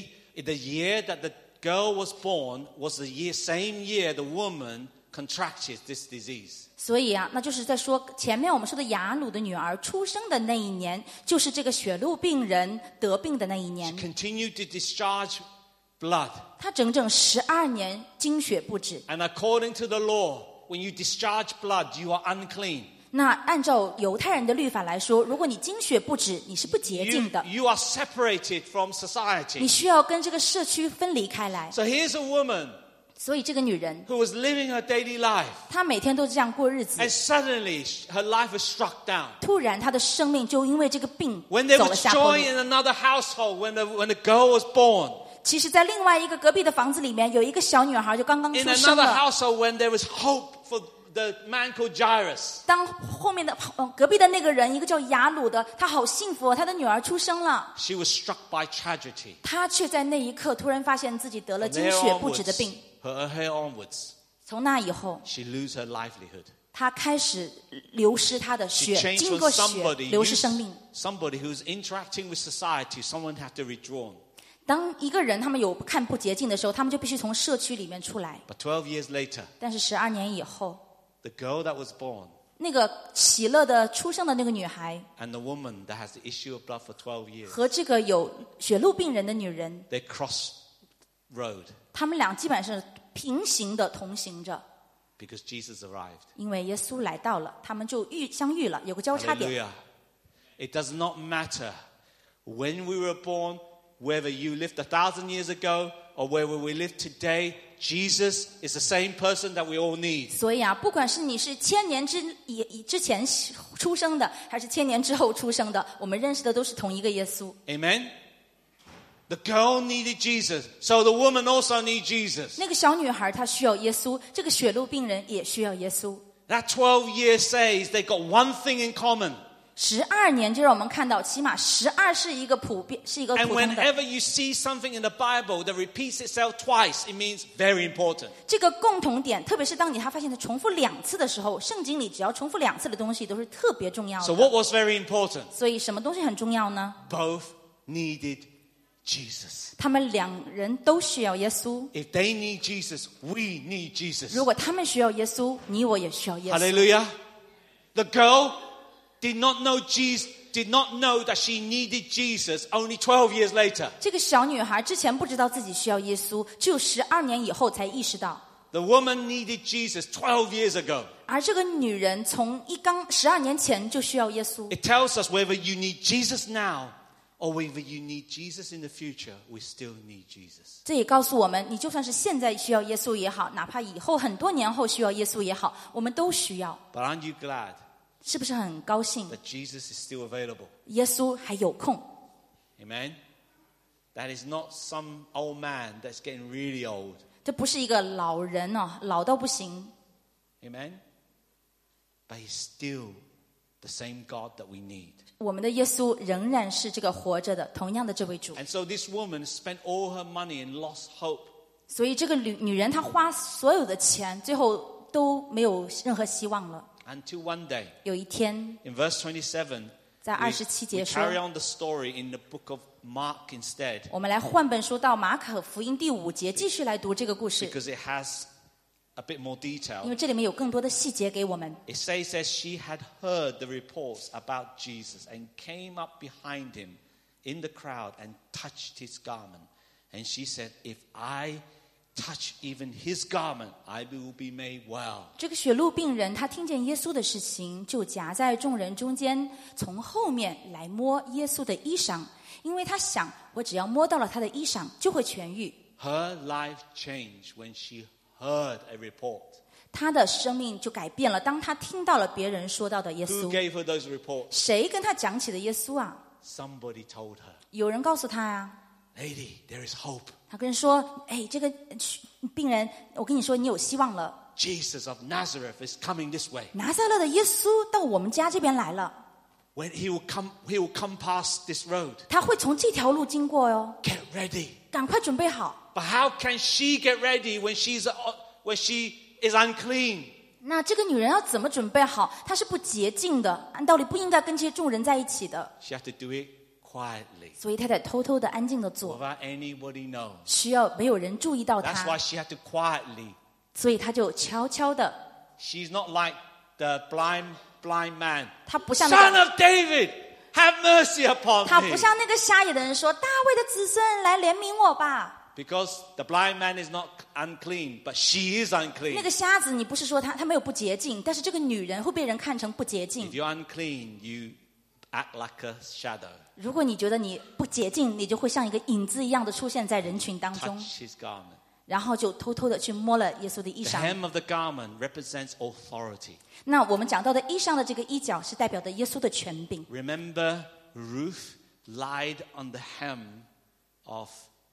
year that the girl was born was the same year the woman contracted this disease. 所以啊，那就是在说前面我们说的雅鲁的女儿出生的那一年，就是这个血路病人得病的那一年。 Continued to discharge blood. 她整整12年经血不止。 And according to the law, when you discharge blood, you are unclean. 那按照犹太人的律法来说，如果你经血不止，你是不洁净的， You are separated from 你 society. 需要跟这个社区分离开来。 So here's a woman 所以这个女人， who was living her daily life. 她每天都这样过日子， And suddenly her life was struck down. 突然她的生命就因为这个病 When there 走 was 了下坡 joy 路。 in another household, when the girl was born. 其实，在另外一个隔壁的房子里面，有一个小女孩就刚刚 In 出生 another 了。 household, when there was hope for the man called Jairus. 当后面的隔壁的那个人，一个叫雅鲁的，他好幸福哦，他的女儿出生了。 She was struck by tragedy. 他却在那一刻突然发现自己得了 From 经 there 血不止的病。 onwards, 从那以后， she lose her livelihood. 他开始流失他的 She 血， changed 经 from 过血 somebody 流失生命。 who's interacting with society, someone had to withdraw. 当一个人他们有看不洁净的时候，他们就必须从社区里面出来。 But 12 years later, 但是12年以后， the girl that was born 那个喜乐的出生的那个女孩 and the woman that has the issue of blood for 12 years, 和这个有血路病人的女人， they crossed road 他们俩基本上是平行的同行着。 because Jesus arrived. 因为耶稣来到了，他们就相遇了，有个交叉点。 Hallelujah. It does not matter when we were born, whether you lived 1,000 years ago or whether we live today, Jesus is the same person that we all need. 所以啊，不管是你是1000年之前出生的，还是1000年之后出生的，我们认识的都是同一个耶稣。 Amen? The girl needed Jesus, so the woman also needs Jesus. 那个小女孩她需要耶稣，这个血路病人也需要耶稣。 That 12 years says they got one thing in common. 12年就让我们看到，起码12是一个普遍，是一个 And 普通的。 whenever you see something in the Bible that repeats itself twice, it means very important. 这个共同点，特别是当你发现它重复2次的时候，圣经里只要重复2次的东西都是特别重要 So 的。 what was very important? 所以什么东西很重要呢？ Both needed Jesus. 他们2人都需要耶稣。 If they need Jesus, we need Jesus. 如果他们需要耶稣，你我也需要耶稣。 Hallelujah. The girl did not know Jesus. did not know that she needed Jesus only 12 years later. 这个小女孩之前不知道自己需要耶稣，只有12年以后才意识到。 The woman needed Jesus 12 years ago. 而这个女人从12年前就需要耶稣。 It tells us whether you need Jesus now or whether you need Jesus in the future, we still need Jesus. 这也告诉我们，你就算是现在需要耶稣也好，哪怕以后很多年后需要耶稣也好，我们都需要。 But aren't you glad 是不是很高兴 that Jesus is still available? 耶稣还有空？ Amen? That is not some old man that's getting really old. 这不是一个老人哦，老到不行。 Amen? But he's still the same God that we need. 我们的耶稣仍然是这个活着的，同样的这位主。 And so this woman spent all her money and lost hope. 所以这个女人她花所有的钱，最后都没有任何希望了。 Until one day, 有一天， in verse 27, 在27节 we 说， carry on the story in the book of Mark instead, 我们来换本书到马可福音第5节，继续来读这个故事， because it has a bit more 因 detail. 为这里面有更多的细节给我们。 It says that she had heard the reports about Jesus and came up behind him in the crowd and touched his garment. And she said, if I touch even his garment, I will be made well. 这个血路病人，他听见耶稣的事情，就夹在众人中间，从后面来摸耶稣的衣裳，因为他想，我只要摸到了他的衣裳，就会痊愈。 Her life changed when she heard a report. 他的生命就改变了，当他听到了别人说到的耶 Who 稣。 gave her those reports? 谁跟他讲起的耶稣啊？ Somebody told her, 有人告诉他啊。 lady, there is hope. 他跟人说：“哎，这个病人，我跟你说，你有希望了。 Jesus of Nazareth is coming this way. 拿撒勒的耶稣到我们家这边来了， When he will come past this road. 他会从这条路经过哟， Get ready. 赶快准备好。 But how can she get ready when she is unclean? 那这个女人要怎么准备好？她是不洁净的，按道理不应该跟这些众人在一起的， She had to do it quietly, 所以她得偷偷的、安静的做， without anybody knowing. 需要没有人注意到 That's 她， why she had to quietly. 所以她就悄悄的， She's not like the blind man. 她不像那 Son 个， of David, have mercy upon 她不 me. 像那个瞎眼的人说：“大卫的子孙来怜悯我吧。” Because the blind man is not unclean, but she is 那 unclean. 个瞎子，你不是说他没有不洁净，但是这个女人会被人看成不洁 If 净。 you're unclean, you act like a shadow. 如果你觉得你不洁净，你就会像一个影子一样的出现在人群当中， Touch his garment. 然后就偷偷的去摸了耶稣的衣 The 裳。 hem of the garment represents authority. 那我们讲到的衣裳的这个衣角是代表的耶稣的权柄。 Remember, Ruth lied on the hem of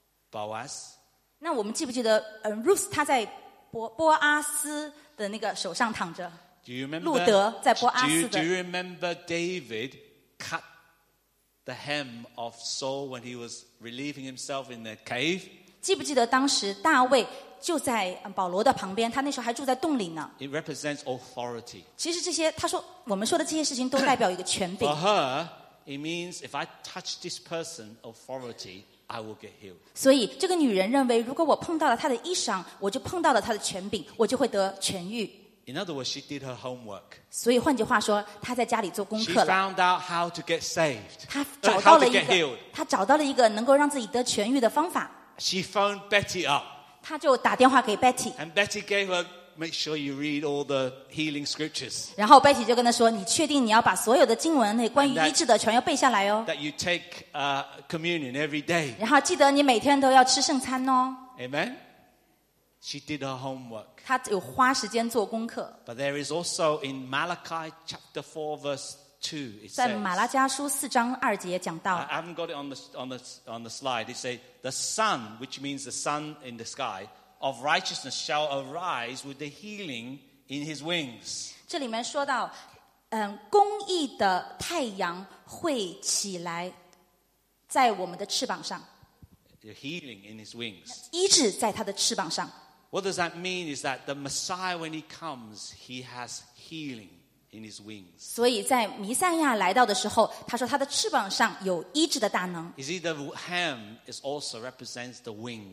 Boaz. 那我们记不记得，Ruth 她在波阿斯的那个手上躺着， Do you remember? 路德在波阿 Do 斯 you 的。 remember David cut the hem of Saul when he was relieving himself in the cave? 记不记得当时大卫就在保罗的旁边，他那时候还住在洞里呢。 It represents authority. 其实这些，他说我们说的这些事情都代表一个权柄 For。her, it means if I touch this person, authority, I will get healed. 所以这个女人认为，如果我碰到了她的衣裳，我就碰到了她的权柄，我就会得痊愈。 In other words, she did her homework. 所以换句话说，她在家里做功 She 课了。 found out how to get saved, 她找 how 到 to 了一 get 个 healed. 她找到了一个能够让自己得痊愈的方法。 She phoned Betty up, 她就打电话给 Betty， and Betty gave her, make sure you read all the healing scriptures, 然后 Betty 就跟她说：“你确定你要把所有的经文那关于医治的全要背下来哦？ that you take communion every day. 然后记得你每天都要吃圣餐哦。 Amen? She did her homework. ” 她有花时间做功课。 But there is also in Malachi chapter 4 verse 2, it 在 says, 马拉加书4章2节讲到， I haven't got it on the slide. It says, the sun, which means the sun in the sky, of righteousness shall arise with the healing in his wings. 这里面说到，公义的太阳会起来，在我们的翅膀上， The healing in his wings. 医治在他的翅膀上。 What does that mean is that the Messiah, when he comes, he has healing in his wings. 所以在弥赛亚来到的时候，他说他的翅膀上有医治的大能。 You see, the hem is also represents the wing.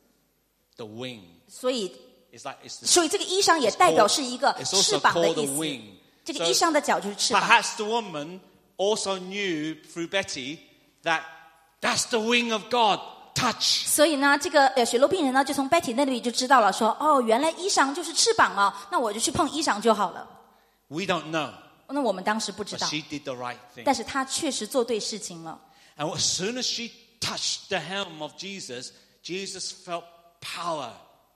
The wing. 所以， It's like it's the 所以这个衣裳也代表是一个 It's 翅 also 膀的 called 意 the 思。 wing. 这个 So 衣裳的脚就是翅膀。 perhaps the woman also knew through Betty that that's the wing of God. Touch. 所以呢，这个血漏病人呢，就从 Betty 那里就知道了，说哦，原来衣裳就是翅膀啊，那我就去碰衣裳就好了。 We don't know. 那我们当时不知 But 道， she did the right thing. 但是她确实做对事情了。 And as soon as she touched the hem of Jesus, Jesus felt power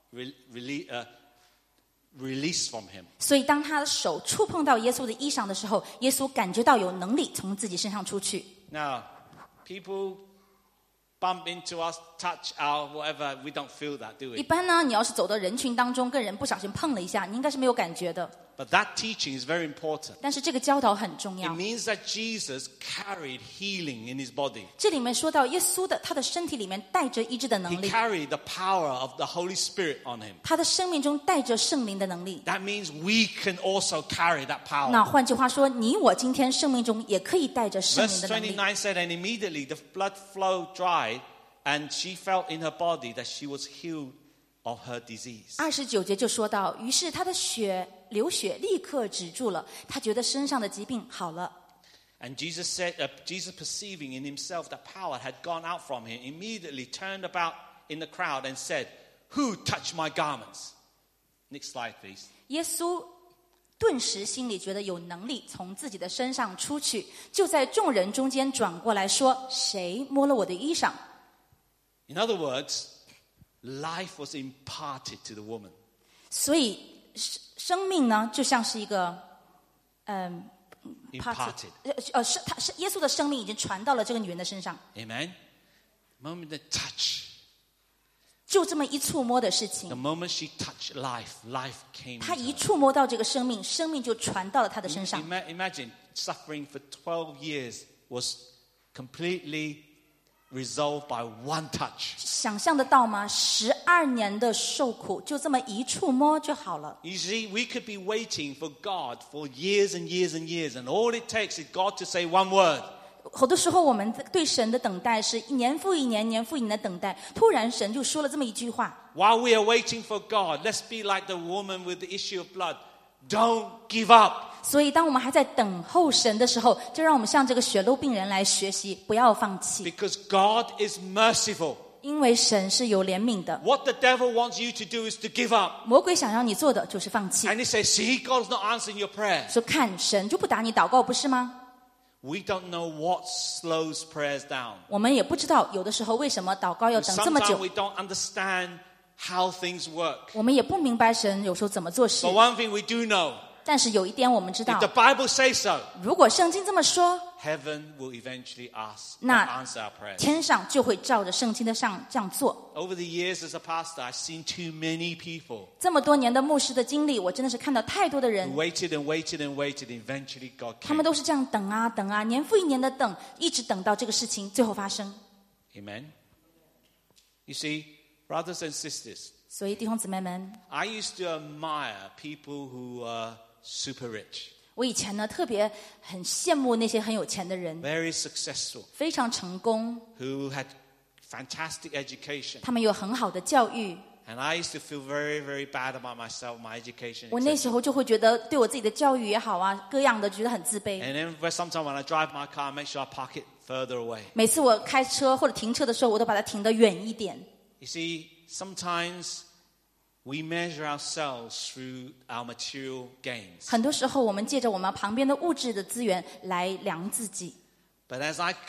released from him. 所以当她的手触碰到耶稣的衣裳的时候，耶稣感觉到有能力从自己身上出去。 Now, people bump into us, touch our whatever, we don't feel that, do 一 we? 般呢，你要是走到人群当中，跟人不小心碰了一下，你应该是没有感觉的。 But that teaching is very important. 但是这个教导很重 It 要。 means that Jesus carried healing in his body. 这里面说到耶稣的他的身体里面带着医治的 He 能力， carried the power of the Holy Spirit on him. 他的生命中带着圣灵的能力。 That means we can also carry that 那 power. 换句话说，你我今天生命中也可以带着圣 Verse 灵的能力。 29 said, and immediately the blood flow dried, and she felt in her body that she was healed of her disease. 29节就说到，于是他的流血立刻止住了，他觉得身上的疾病好了。 And Jesus said, Jesus perceiving in himself that power had gone out from him, immediately turned about in the crowd and said, "Who touched my garments?" Next slide, please. 耶稣顿时心里觉得有能力从自己的身上出去，就在众人中间转过来说：“谁摸了我的衣裳？” In other words, life was imparted to the woman. 所以生命呢，就像是一个 Imparted. 是耶稣的生命已经传到了这个女人的身上， Amen. The moment they touch, 就这么一触摸的事 the 情， moment she touched life, life came 她 into 一 her. 触摸到这个生命，生命就传到了她的身上。 Imagine suffering for 12 years was completely resolved by one touch. 想象得到吗？12年的受苦，就这么一触摸就好了。 You see, we could be waiting for God for years and years and years, and all it takes is God to say one word. 好多时候，我们对神的等待是年复一年、年复一年的等待，突然神就说了这么一句话。 While we are waiting for God, let's be like the woman with the issue of blood. Don't give up. 所以，当我们还在等候神的时候，就让我们向这个血漏病人来学习，不要放弃， Because God is merciful. 因为神是有怜悯的。 What the devil wants you to do is to give up. 魔鬼想让你做的就是放弃， And he says, see, God's not answering your prayer. 说看神就不答你祷告，不是吗？ We don't know what slows prayers down. 我们也不知道有的时候为什么祷告要等这么 Sometimes 久， we don't understand how things work. 我们也不明白神有时候怎么做事 But。one thing we do know, 但是有一点我们知 if 道 the，Bible says so, 如果圣经这么说， heaven will eventually 那 answer our prayers. 天上就会照着圣经的上这样做。 Over the years as a pastor, I've seen too many people 这么多年的牧师的经历，我真的是看到太多的 who 人， waited and waited and waited. Eventually, God 他们 came. 都是这样等啊等啊，年复一年的等，一直等到这个事情最后发生。 Amen. You see, brothers and sisters, 所以弟兄姊妹们， I used to admire people who are super rich, 我以前呢特别很羡慕那些很有钱的人， very successful, 非常成功， who had fantastic education. 他们有很好的教育。 And I used to feel very, very bad about myself, my education. 我那 etc. 时候就会觉得对我自己的教育也好啊，各样的觉得很自卑。 And then sometimes when I drive my car, I make sure I park it further away. 每次我开车或者停车的时候，我都把它停得远一点。 You see, sometimes we measure ourselves through our material gains. 很多时候，我们借着我们旁边的物质的资源来量自己。 But as I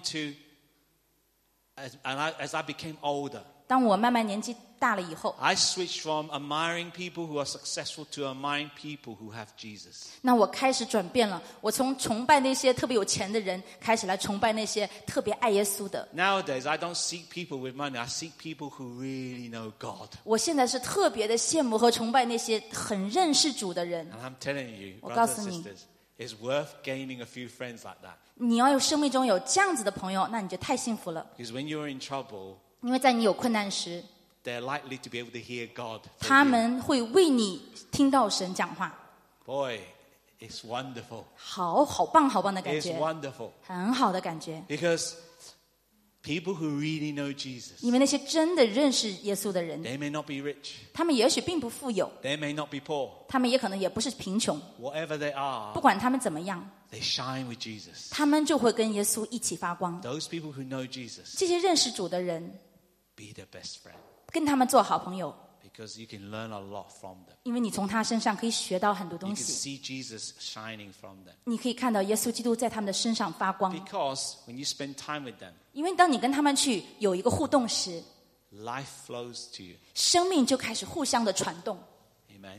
became older, 当我慢慢年纪大了以后， I switched from admiring people who are successful to admiring people who have Jesus. 那我开始转变了。我从崇拜那些特别有钱的人，开始来崇拜那些特别爱耶稣的。 Nowadays, I don't seek people with money. I seek people who really know God. 我现在是特别的羡慕和崇拜那些很认识主的人。 And I'm telling you, 我告 brothers 诉 and 你， sisters, it's worth gaining a few friends like that. 你要有生命中有这样子的朋友，那你就太幸福了。 Because when you're in trouble, 因为在你有困难时， they're likely to be able to hear God. 他们会为你听到神讲话。 Boy, it's wonderful. 好棒好棒的感 It's 觉， wonderful. 很好的感觉。 Because People who really know Jesus, 因为那些真的认识耶稣的人， they may not be rich, 他们也许并不富有， they may not be poor, 他们也可能也不是贫穷， whatever they 不 are, 管他们怎么样， they shine with Jesus. 他们就会跟耶稣一起发光。 Those people who know Jesus, 这些认识主的人， be their best friend, 跟他们做好朋友， because you can learn a lot from them. 因为你从他身上可以学到很多 You 东 can 西， see Jesus shining from them. 你可以看到耶稣基督在他们的身上发光。 Because when you spend time with them, 因为当你跟他们去有一个互动时， life flows to you. 生命就开始互相的传动。 Amen.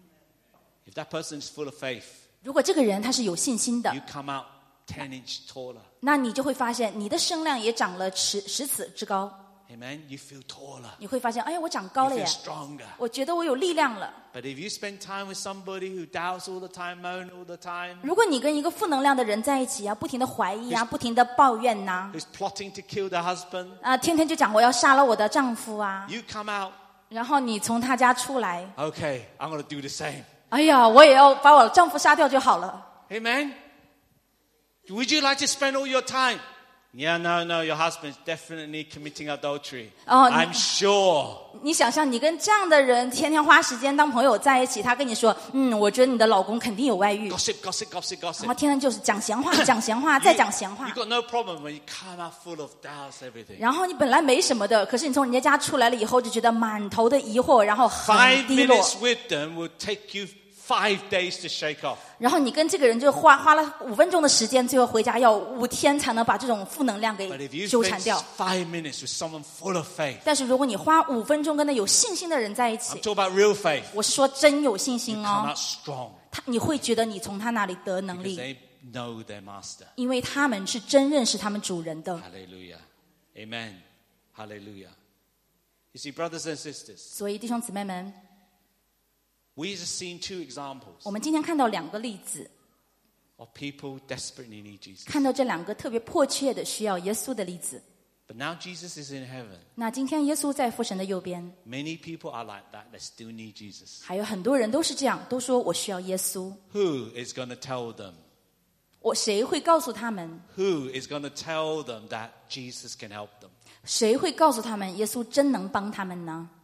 If that person is full of faith, 如果这个人他是有信心的 you，come out 10 inches taller. 那你就会发现你的声量也长了10尺之高。 Amen. You feel taller. 你会发现，哎呀，我长高 You 了 feel 耶！ stronger. 我觉得我有力量了。 But if you spend time with somebody who doubts all the time, moan all the time, 如果你跟一个负能量的人在一起啊，不停的怀疑啊，不停的抱怨呐、 who's plotting to kill their husband, 天天就讲我要杀了我的丈夫啊， you come out, 然后你从他家出来， okay, I'm going to do the same. 哎呀，我也要把我的丈夫杀掉就好了。 Amen. Would you like to spend all your time? Yeah, no, your husband's definitely committing adultery. Oh, I'm sure. 你想象你跟这样的人天天花时间当朋友在一起，他跟你说，我觉得你的老公肯定有外遇， Gossip. 然后天天就是讲闲话，讲闲话，再讲闲话 You。got no problem when you come out full of doubts, everything. 然后你本来没什么的，可是你从人家家出来了以后，就觉得满头的疑惑，然后很 5 低落。 minutes with them will take you 5 days to shake off. 然后你跟这个人就花了5分钟的时间，最后回家要5天才能把这种负能量 But 给 if you 纠缠 spend 掉。 5 minutes with someone full of faith, 但是如果你花5分钟跟那有信心的人在一 I'm 起， talking about real faith, 我是说真有信 you 心 come 哦， out strong 你会觉得你从他那里得能 because 力， they know their master. 因为他们是真认识他们主人的。 Hallelujah. Amen. Hallelujah. You see, brothers and sisters, 所以弟兄姊妹们， we have seen 2 examples 我们今天看到2个例子， of people desperately need Jesus. 看到这2个特别迫切的需要耶稣的例子。 But now Jesus is in heaven. 那今天耶稣在父神的右边， Many people are like that. They still need Jesus. 还有很多人都是这样，都说我需要耶稣。 Who is going to tell them? 谁会告诉他们？ Who is going to tell them that Jesus can help them? 谁会告诉他们耶稣真能帮他们呢？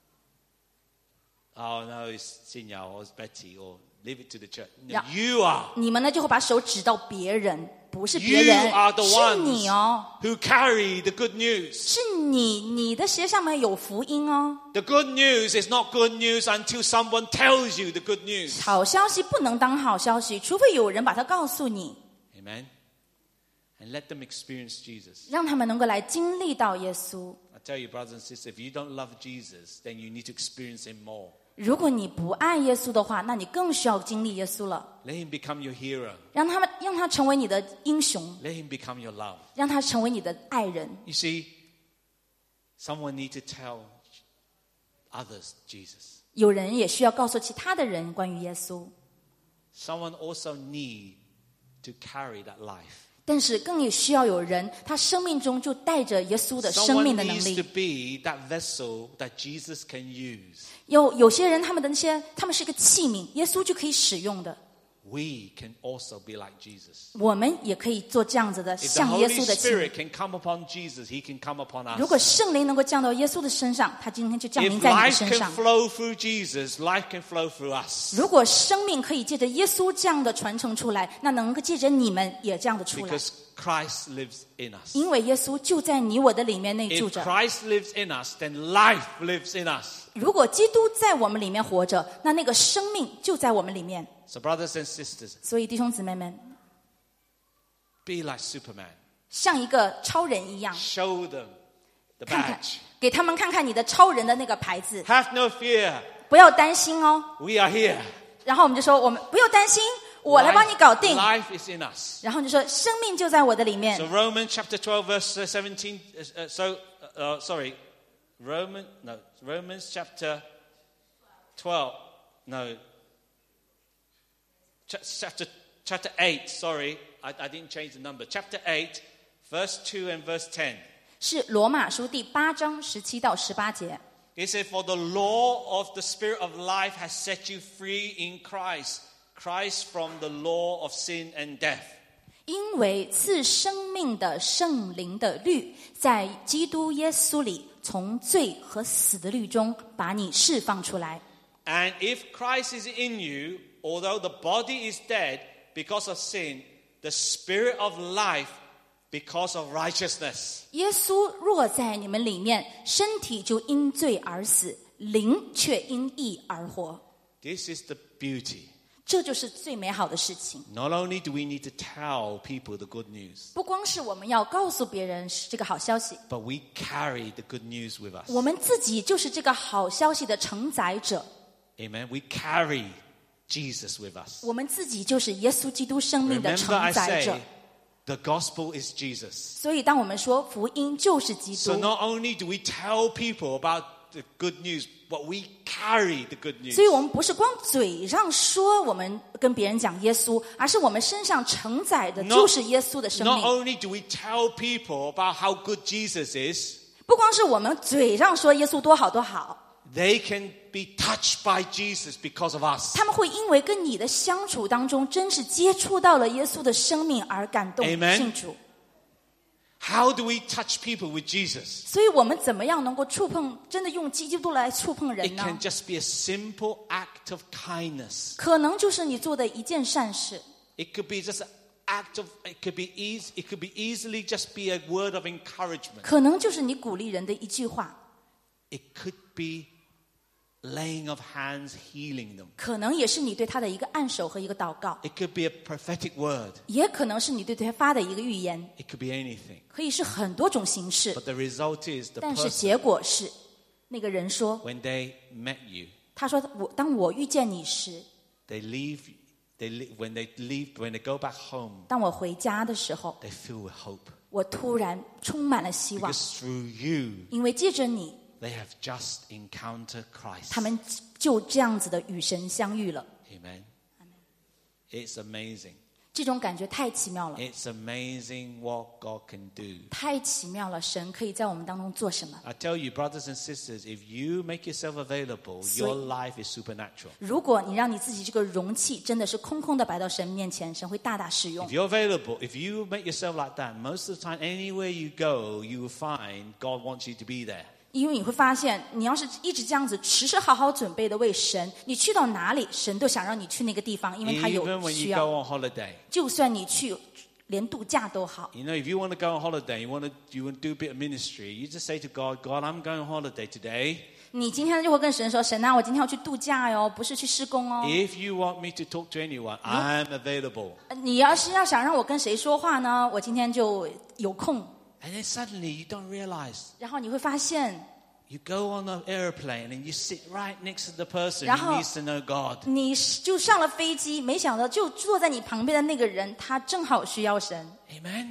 Oh, no, it's Sinya or it's Betty or leave it to the church. No, Yeah. you are. 你们呢就会把手指到别人，不是别 You 人， are the 是 ones 你哦， who carry the good news. 是你的鞋上面有福音哦。 The good news is not good news until someone tells you the good news. 好消息不能当好消息，除非有人把它告诉你， Amen. And let them experience Jesus. 让他们能够来经历到耶稣。 I tell you, brothers and sisters, if you don't love Jesus, then you need to experience him more. 如果你不爱耶稣的话，那你更需要经历耶稣了。 Let him become your hero. 让他成为你的英雄， Let him become your love. 让他成为你的爱人。 You see, someone need to tell others Jesus. 有人也需要告诉其他的人关于耶稣， Someone also need to carry that life. 但是更也需要有人，他生命中就带着耶稣的生 Someone 命的能 needs to 力。 be that vessel that Jesus can use. 有些人他们是一个器皿，耶稣就可以使用的。 We can also be like Jesus. 我们也可以做这样子的， If the 像耶 Holy 稣的器皿。 Spirit can come upon Jesus, he can come upon 如果 us. 圣灵能够降到耶稣的身上，他今天就降 If 临在你的 life 身 can 上。 flow through Jesus, life can flow through us. 如果生命可以借着耶稣这样的传承出来，那能够借着你们也这样的出来， Because Christ lives in us. 因为耶稣就在你我的里面内住 If 着。 Christ lives in us, then life lives in us. 如果基督在我们里面活着，那个生命就在我们里面。 So brothers and sisters, 所以弟兄姊妹们， be like Superman. 像一个超人一样， Show them the 看看 badge. 给他们看看你的超人的那个牌子， Have no fear. 不要担心哦。 We are here. 然后我们就说，我们不要担心，我来帮你搞定。 Life is in us. 然后就说，生命就在我的里面 So。Romans chapter 12 verse 17. Romans chapter 12. No. Chapter 8. Sorry, I didn't change the number. Chapter 8, verse 2 and verse 10. 是罗马书第8章17到18节。 It said, "For the law of the Spirit of life has set you free in Christ. Christ from the law of sin and death." 因为赐生命的圣灵的律在基督耶稣里从罪和死的律中把你释放出来。 And if Christ is in you, although the body is dead because of sin, the spirit of life because of righteousness. 耶稣若在你们里面，身体就因罪而死，灵却因义而活。 This is the beauty. 这就是最美好的事情。 Not only do we need to tell people the good news, 不光是我们要告诉别人这个好消息， but we carry the good news with us. 我们自己就是这个好消息的承载者。 Amen. We carry Jesus with us. 我们自己就是耶稣基督生命的 Remember 承 I 载者 say,。the gospel is Jesus. 所以，当我们说福音就是基 So 督， not only do we tell people about the good news, but we carry the good news. 所以我们不是光嘴上说我们跟别人讲耶稣，而是我们身上承载的就是耶稣的生 Not 命。 only do we tell people about how good Jesus is, 不光是我们嘴上说耶稣多好多好， they can be touched by Jesus because of us. 他们会因为跟你的相处当中真是接触到了耶稣的生命而感动 Amen. 信主。 How do we touch people with Jesus? 所以我们怎么样能够触碰，真的用基督来触碰人 It 呢？ can just be a simple act of kindness. 可能就是你做的一件善事， It could be just an act of, it could be easily just be a word of encouragement. 可能就是你鼓励人的一句话， It could be laying of hands, healing them. 可能也是你对他的一个按手和一个祷告， It could be a prophetic word. 也可能是你对他发的一个预言， It could be anything. 可以是很多种形式。 But the result is the 但是 person, 结果是，那个人说， when they met you, 他说当我遇见你时， when they go back home, 当我回家的时候， they fill with hope. 我突然充满了希望， Because through you, 因为借着你， they have just encountered Christ. 他们就这样子的与神相遇了。 Amen. It's amazing. 这种感觉太奇妙了， It's amazing what God can do. 太奇妙了！神可以在我们当中做什么？ I tell you, brothers and sisters, if you make yourself available, your life is supernatural. 如果你让你自己这个容器真的是空空的摆到神面前，神会大大使用 If。you're available, if you make yourself like that, most of the time, anywhere you go, you will find God wants you to be there. 因为你会发现，你要是一直这样子，时时好好准备的为神，你去到哪里，神都想让你去那个地方，因为他 Even 有 when 需 you 要。 go on holiday. 就算你去连度假都好， You know, if you want to go on holiday, you want to do a bit of ministry, you just say to God, God, I'm going on holiday today. 你今天就会跟神说：“神啊，我今天要去度假哟，不是去施工哦。 If you want me to talk to anyone, I'm available. 你要是要想让我跟谁说话呢，我今天就有空。 And then suddenly you don't realize. 然后你会发现， You go on an airplane and you sit right next to the person 然 who 后 needs to know God. 你就上了飞机，没想到就坐在你旁边的那个人，他正好需要神。 Amen.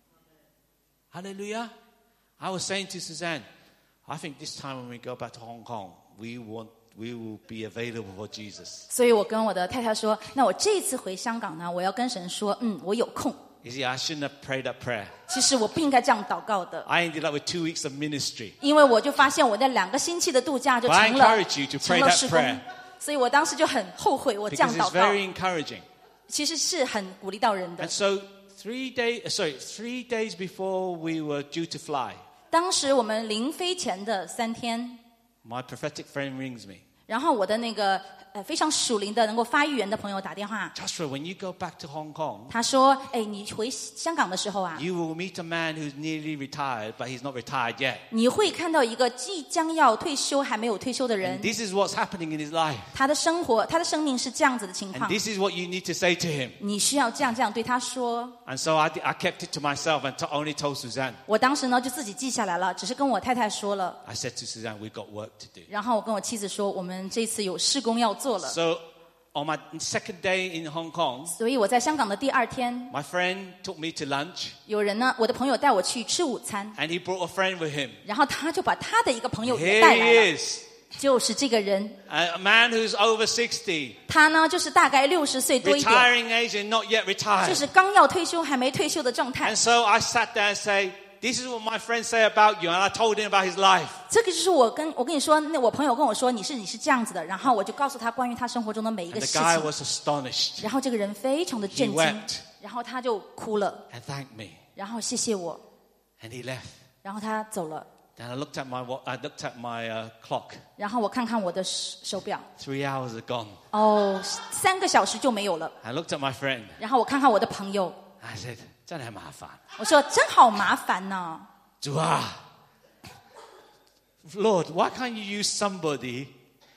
Hallelujah. I was saying to Suzanne, I think this time when we go back to Hong Kong, we will be available for Jesus. 所以我跟我的太太说，那我这次回香港呢，我要跟神说，我有空。 You see, I shouldn't have prayed that prayer. 其实我不应该这样祷告的， I ended up with 2 weeks of ministry. 因为我就发现我那2个星期的度假就 But I 成了 encourage you to pray that 施工 prayer.， 所以我当时就很后悔我这样 Because 祷 it's 告， very encouraging. 其实是很鼓励到人的 And。so 3 days before we were due to fly, 当时我们临飞前的3天， my prophetic friend rings me. 然后我的那个非常属灵的能够发预言的朋友打电话， Joshua, when you go back to Hong Kong, 他说：“你回香港的时候啊， you will meet a man who's nearly retired, but he's not retired yet. 你会看到一个即将要退休还没有退休的人， This is what's happening in his life. 他的生活，他的生命是这样子的情 And 况。 this is what you need to say to him. 你需要这样对他说。 And so I kept it to myself and only told Suzanne. 我当时呢就自己记下来了，只是跟我太太说了， I said to Suzanne, we've got work to do. 然后我跟我妻子说，我们这次有事工要做了。 So on my second day in Hong Kong, 所以我在香港的第2天， my friend took me to lunch 有人呢，我的朋友带我去吃午餐， and he brought a friend with him. 然后他就把他的一个朋友也 Here 带来 he 了， is, 就是这个人， a man who's over 60, 他呢就是大概60岁多一点， retiring age and not yet 就 retired. 是刚要退休还没退休的状态 And。so I sat there and said, This is what my friends say about you, and I told him about his life. 这个就是我跟你说，那我朋友跟我说你是这样子的，然后我就告诉他关于他生活中的每一 And 个 the 事 guy 情， was astonished. 然后这个人非常的 He 震惊， wept 然后他就哭了， and thanked me, 然后谢谢我， and he left. 然后他走了， Then I looked at my clock. 然后我看看我的手表， 3 hours had gone. 哦，3个小时就没有了， I looked at my friend. 然后我看看我的朋友， I said, 真係麻煩。 我说真好麻烦呢。 主啊 Lord, why can't you use somebody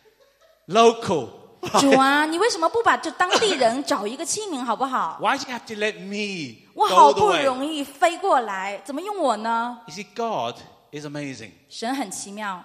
local? 主啊，你为什么不把这当地人找一个器皿好不好？ Why do you have to let me 我好 go 不 the way? 容易飞过来，怎么用我呢？ You see, God is amazing. 神很奇妙，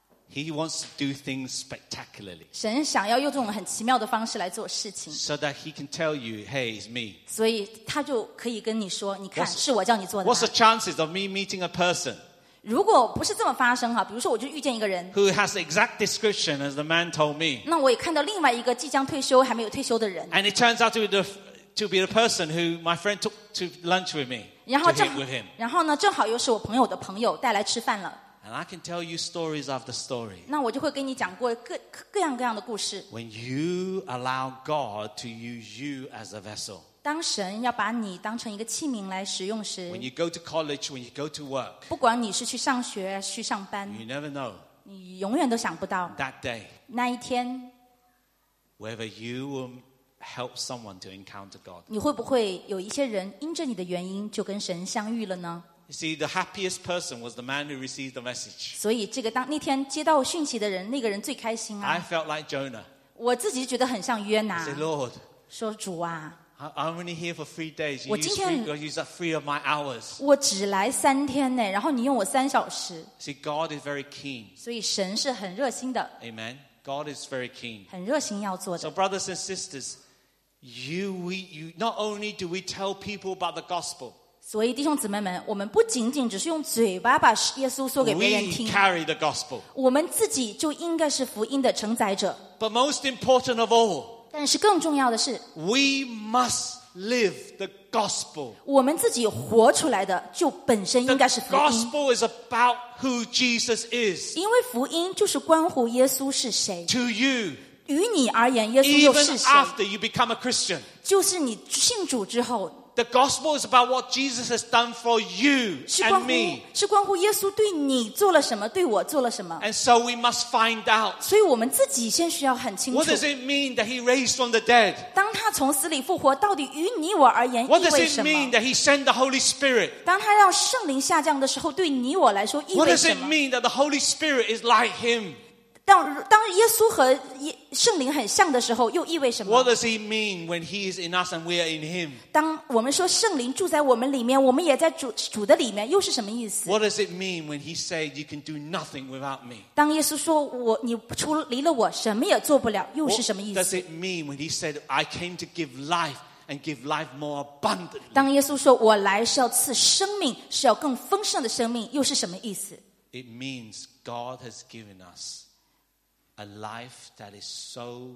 He wants to do things spectacularly 神想要用这种很奇妙的方式来做事情， so that he can tell you, hey, it's me. 所以他就可以跟你说：“你看， What's- 是我叫你做的 What's the 吗。 chances of me meeting a person 如果不是这么发生哈，比如说我就遇见一个人， who has the exact description as the man told me, 那我也看到另外一个即将退休还没有退休的人， and it turns out to be the person who my friend took to lunch with me, 然后 to eat with him. 然后呢，正好又是我朋友的朋友带来吃饭了， And I can tell you stories after story. 那我就会跟你讲过各样各样的故事。 When you allow God to use you as a vessel, 当神要把你当成一个器皿来使用时 when，you go to college, when you go to work, 不管你是去上学、去上班， you never know 你永远都想不到 that day 那一天 whether you will help someone to encounter God. 你会不会有一些人因着你的原因就跟神相遇了呢？ You see, the happiest person was the man who received the message. 所以那天接到讯息的人，那个人最开心 I 啊！ felt like Jonah. 我自己觉得很像约 I 拿， said, Lord, 说主啊， I'm only here for 3 days. You 我今天- use up 3 of my hours. 我只来3天呢，然后你用我3小时， See, God is very keen. 所以神是很热心的， Amen. God is very keen. 很热心要做 So, 的。 brothers and sisters, you not only do we tell people about the gospel, 所以弟兄姊妹们，我们不仅仅只是用嘴巴把耶稣说给别人 we 听， carry the gospel. 我们自己就应该是福音的承载者。 But most important of all, 但是更重要的是， we must live the gospel. 我们自己活出来的就本身 The 应该是福音， gospel is about who Jesus is 因为福音就是关乎耶稣是谁。 to you, 于你而言，耶稣又 even 是谁？ after you become a Christian. 就是你信主之后， The gospel is about what Jesus has done for you 是关 and 乎 me. 是关乎耶稣对你做了什么，对我做了什么。 And so we must find out. 所以我们自己先需要很清楚 What，does it mean that he raised from the dead? 当他从死里复活，到底于你我而言 What 意 does 味 it 什 mean 么？ that he sent the Holy Spirit? 当他让圣灵下降的时候，对你我来说意 What 味 does 什 it 么？ mean that the Holy Spirit is like him? 当耶稣和圣灵很像的时候，又意味什 What 么？ does he mean when he is in us and we are in him? 当我们说圣灵住在我们里面，我们也在主的里面，又是什么意思？ What does it mean when he said you can do nothing without me? 当耶稣说你离了我什么也做不了，又 What 是什么意 does 思？ it mean when he said I came to give life and give life more abundantly? 当耶稣说我来是要赐生命，是要更丰盛的生命，又是什么意思？ It means God has given us a life that is so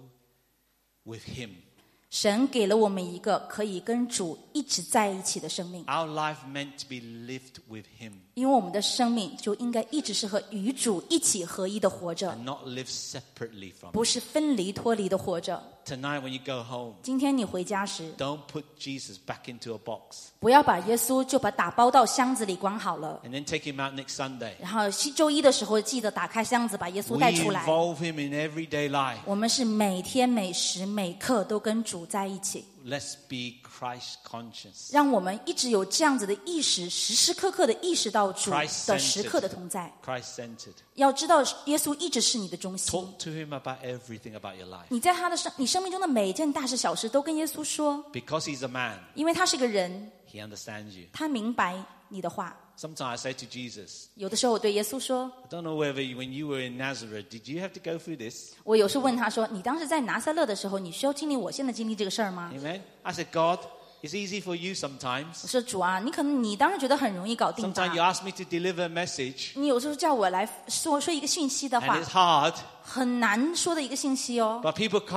with him. 神给了我们一个可以跟主一直在一起的生命， Our life meant to be lived with him 因为我们的生命就应该一直是和与主一起合一的活着， and not live separately from him. 不是分离脱离的活着。 Tonight when you go home, 今天你回家时， don't put Jesus back into a box 不要把耶稣就打包到箱子里关好了， and then take him out next Sunday. 然后周一的时候记得打开箱子把耶稣 We 带出来。 involve him in everyday life. 我们是每天每时每刻都跟主在一起， Let's be Christ conscious. 让我们一直有这样子的意识，时时刻刻的意识到主 Christ-centered 的时刻的同在。 Christ-centered. 要知道耶稣一直是你的中心， Talk to him about everything about your life. 你在你生命中的每一件大事小事都跟耶稣说， Because he's a man, 因为他是个人， he understands you. 他明白你的话。 Sometimes I say to Jesus, 有的时候我对耶稣说， I don't know whether when you were in Nazareth, did you have to go through this? 我有时问他说，你当时在拿撒勒的时候，你需要经历我现在经历这个事儿吗？ Amen. I said, God, it's easy for you sometimes. 我说主啊，你当然觉得很容易搞定吧 Sometimes you ask me to deliver a message 你有时候叫我来说一个讯息的 and 话 it's，hard, 很难说的一个信息哦。 but people can't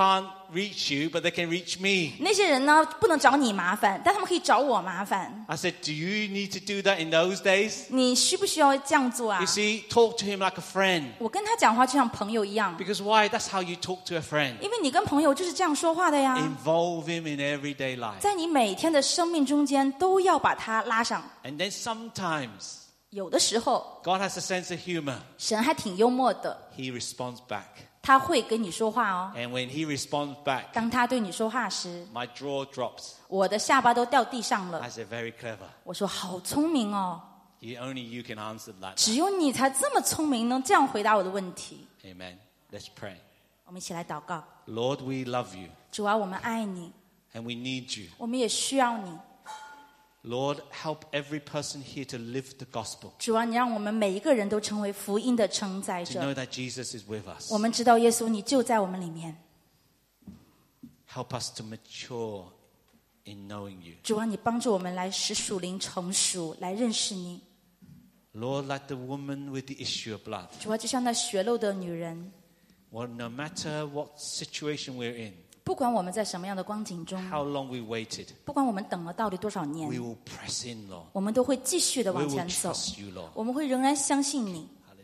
reach you, but they can reach me. 那些人呢，不能找你麻烦，但他们可以找我麻烦。 I said, do you need to do that in those days? 你需不需要这样做啊 You？ see, talk to him like a friend. 我跟他讲话就像朋友一样， Because why? That's how you talk to a friend. 因为你跟朋友就是这样说话的呀。 Involve him in everyday life. 在你每天的生命中间，都要把他拉上。 And then sometimes 有的时候， God has a sense of humor. 神还挺幽默的， He responds back. 他会跟你说话哦。 And when he responds back, 当他对你说话时， my jaw drops. 我的下巴都掉地上了。 I said, very clever. 我说好聪明哦， Only you can answer that. 只有你才这么聪明，能这样回答我的问题。 Amen. Let's pray. 我们一起来祷告。 Lord, we love you 主啊，我们爱你， and we need you. 我们也需要你。 Lord, help every person here to live the gospel. 主啊，你让我们每一个人都成为福音的承载 To 者。 know that Jesus is with us. 我们知道耶稣，你就在我们里面。 Help us to mature in knowing you. 主啊，你帮助我们来使属灵成熟，来认识你。 Lord, like the woman with the issue of blood. 主啊，就像那血漏的女人， Well, no matter what situation we're in, 不管我们在什么样的光景中， how long we waited, 不管我们等了到底多少 we 年， will press in, Lord. 我们都会继续的 We 往 will 前走， trust you, Lord. 我们会仍然相信你。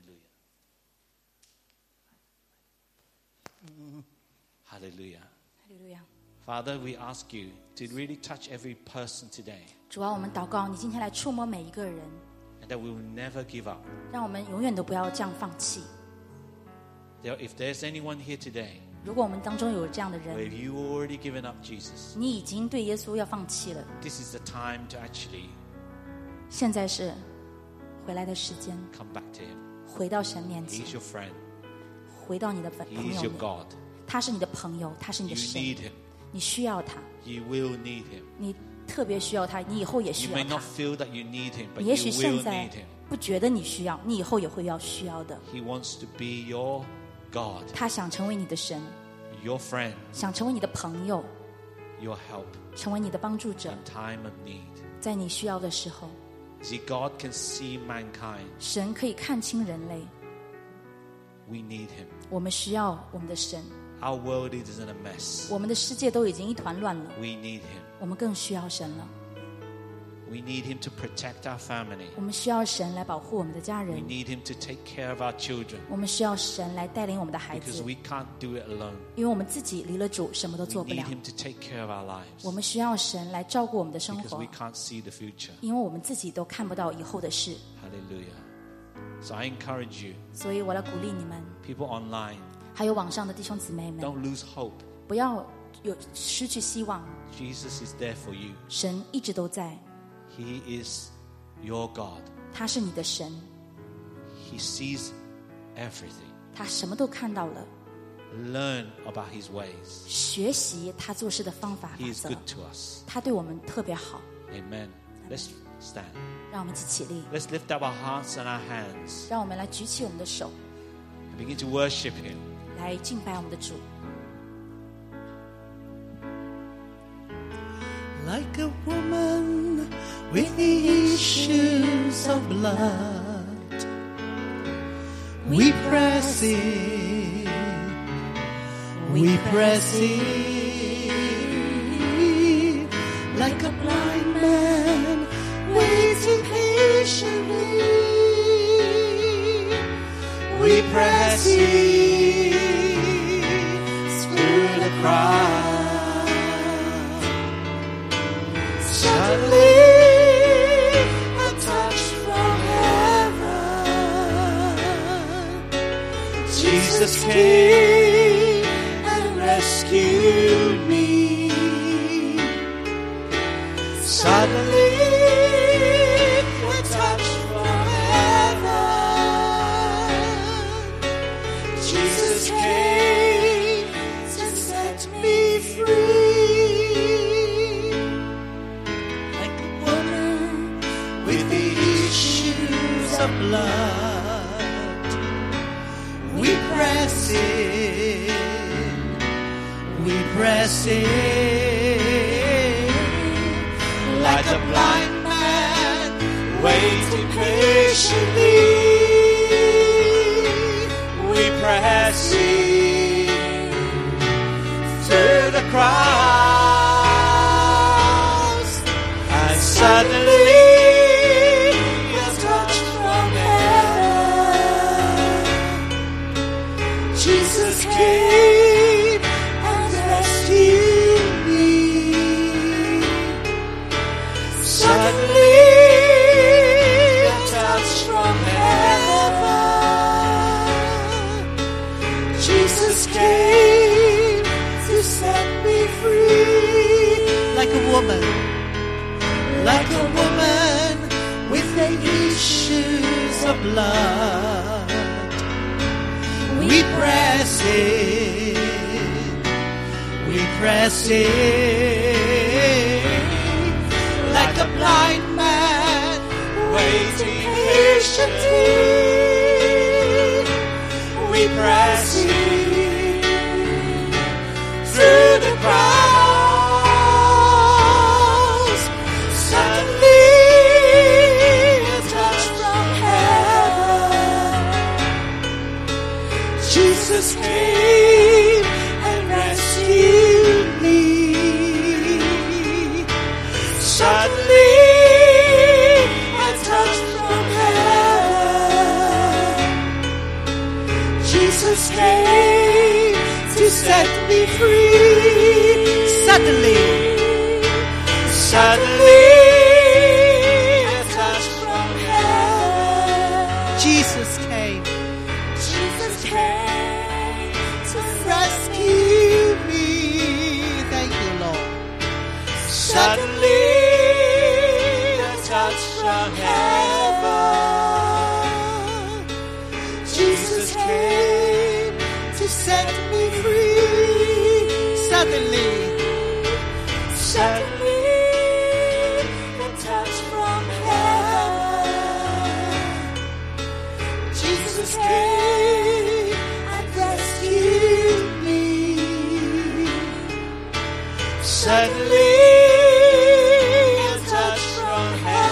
Hallelujah. Hallelujah. 哈利路亚！ Father, we ask you to really touch every person today, 主啊，我们祷告，你今天来触摸每一个人， and that we will never give up. 让我们永远都不要这样放弃。 If there's anyone here today 如果我们当中有这样的 where 人， you already given up Jesus, 你已经对耶稣要放弃了， this is the time to actually 现在是回来的时间， come back to him. 回到神面前， He's your friend. 回到你的朋 He 友 is your 里。 God. 他是你的朋友，他是你 You 的神， need him. 你需要他， You will need him. 你特别需要他，你以后也 You 需 may 要 not 他。 feel that you need him, but 你 you 也许 will 现在 need him. 不觉得你需要，你以后也会要需要的。 He wants to be your God, 他想成为你的神， your friend, 想成为你的朋友， your help 成为你的帮助者， in time of need. 在你需要的时候， See, God can see mankind. 神可以看清人类。 We need him. 我们需要我们的神， Our world is in a mess. 我们的世界都已经一团乱了， We need him. 我们更需要神了。 We need him to protect our family. 我们需要神来保护我们的家 We 人， need him to take care of our children 我们需要神来带领我们的孩 because 子， we can't do it alone. 因为我们自己离了主，什么都 We 做不 need 了。 him to take care of our 我 lives 们需要神来照顾我们的生 because 活 we，can't see the future. 因为我们自己都看不到以后的事。 Hallelujah. So I encourage you, 所以我来鼓励你们， people online, 还有网上的弟兄姊妹们， don't lose hope. 不要失去希望。 Jesus is there for you. 神一直都在， He is your God. 他是你的神， He sees everything. 他什么都看到了。 Learn about his ways. 学习他做事的方法 He 法 is 则 good，to us. 他对我们特别好。 Amen. Let's stand. 让我们一起起立， Let's lift up our hearts and our hands 让我们来举起我们的手， and begin to worship him. 来敬拜我们的主。 Like a woman with the issues of blood, we press in, we press in. Like a blind man waiting patiently, we press in through the crowd. Suddenly, a touch from heaven. Jesus came and rescued me. Suddenly, a touch from heaven. Jesus came to set me free. With the issues of blood, we press in, we press in. Like a blind man waiting patiently, we press in through from heaven. Jesus came to set me free. Like a woman with the issues of blood. We press in, like a blind man waiting patiently. We press in through the crowds. Suddenly a touch from heaven. Jesus came and rescued me. Suddenly a touch from heaven. Jesus came to set me free. Suddenly a touch from heaven. Jesus came to rescue me. Thank you, Lord. Suddenly a touch from heaven. Jesus came to set me free. Suddenly a touch from heaven. Jesus came and rescued me. Suddenly a touch from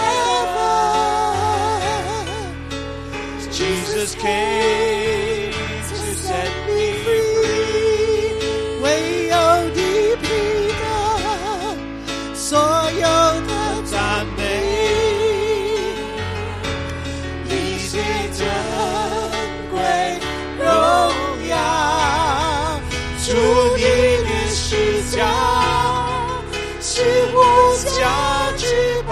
heaven. Jesus came to set me free. 唯有你披戴所有的赞美，一切珍贵荣耀，主你的施教是无价之宝。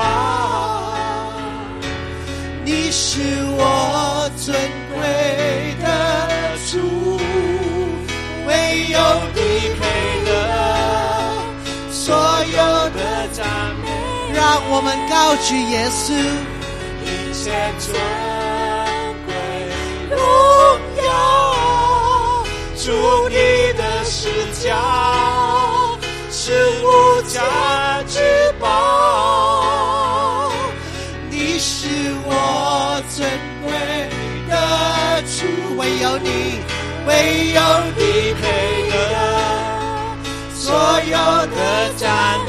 你是我尊贵的主，唯有你配得所有的赞美。让我们高举耶稣，一切尊贵荣耀，主你的施教是无价之宝。你是我尊贵的主，唯有你配得所有的赞美，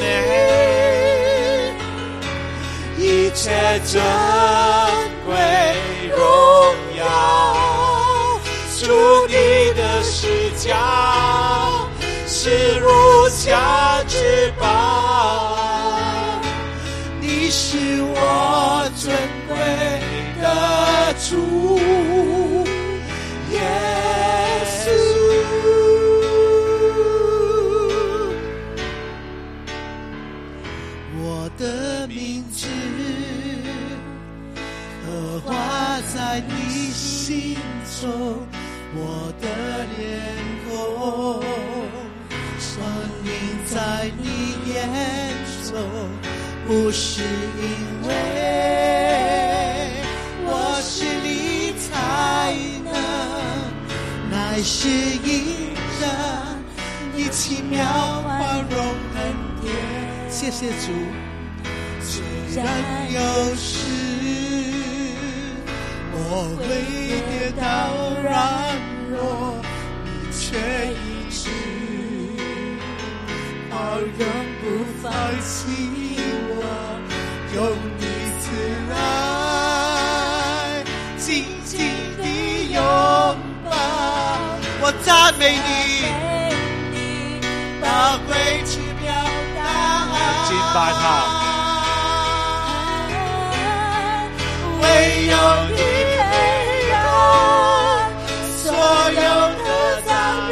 一切珍贵荣耀，主你的施教是无价之宝。你是我尊贵的主，耶稣。我的名字刻画在你心中，我的脸孔生命在你眼中，不是因为我是你才能，乃是因着你奇妙宽容恩典。谢谢主，虽然有时我会跌倒软弱，你却一直保永不放弃我，用你慈爱紧紧地拥抱。我赞美你，宝贵奇妙大爱， 敬拜他。 唯有你配得所有的赞美，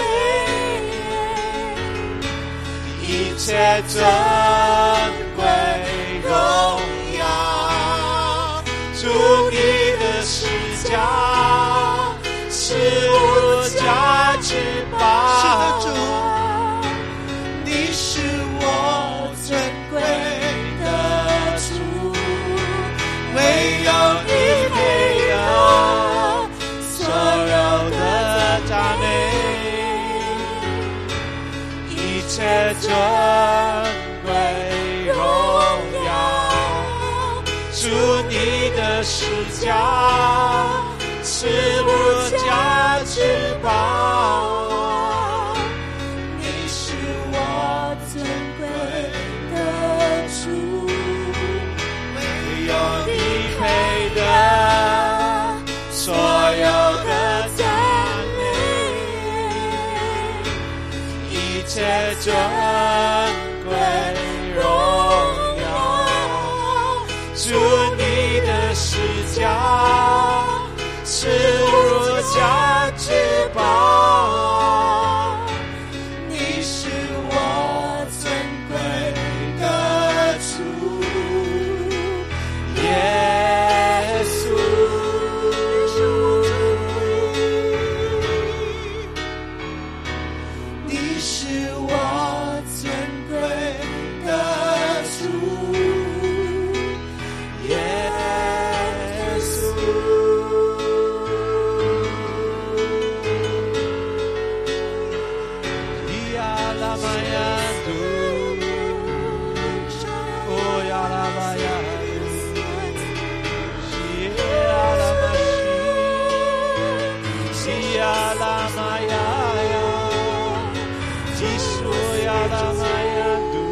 一切珍贵荣耀，主你的施家，是我家之宝。你是我尊贵的主，唯有你配得所有的赞美，一切尊贵荣耀。主你的十架是我家之宝，你是我尊贵的主耶稣。你是我尊贵的主耶稣。呀拉玛呀嘟，哦呀拉玛呀嘟，西呀拉玛西，西呀拉玛呀呀，基苏呀拉玛呀嘟。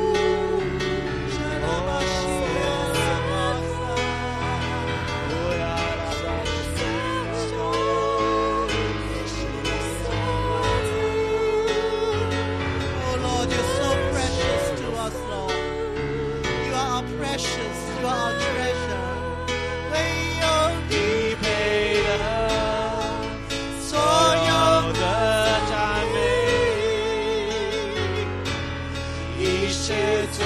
You are our treasure， 唯有你配得所有的赞美，一切尊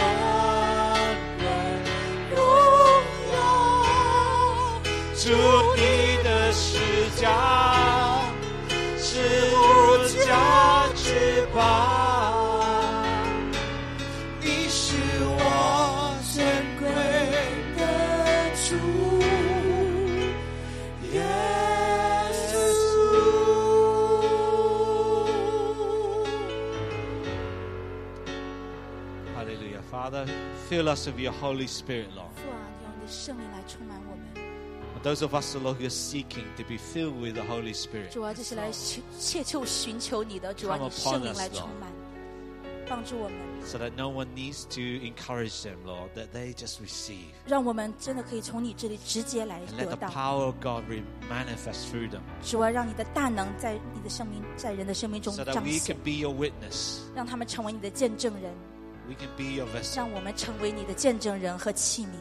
贵荣耀。主你的十架是我家之宝，你是我尊贵的主耶稣。Hallelujah. Father, fill us with your Holy Spirit, Lord. 父啊，用你的圣灵来充满我们。 Those of us, Lord, who are seeking to be filled with the Holy Spirit. 主啊，这是来切求寻求你的。主啊，你圣灵来充满，帮助我们。 So that no one needs to encourage them, Lord, that they just receive. 让我们真的可以从你这里直接来 And let 得 the 到。 power of God manifest through them. 主啊，让你的大能在你的生命，在人的生命中 So that 彰 we 显 can，be your witness. 让他们成为你的见证人， We can be your vessel. 让我们成为你的见证人和器皿。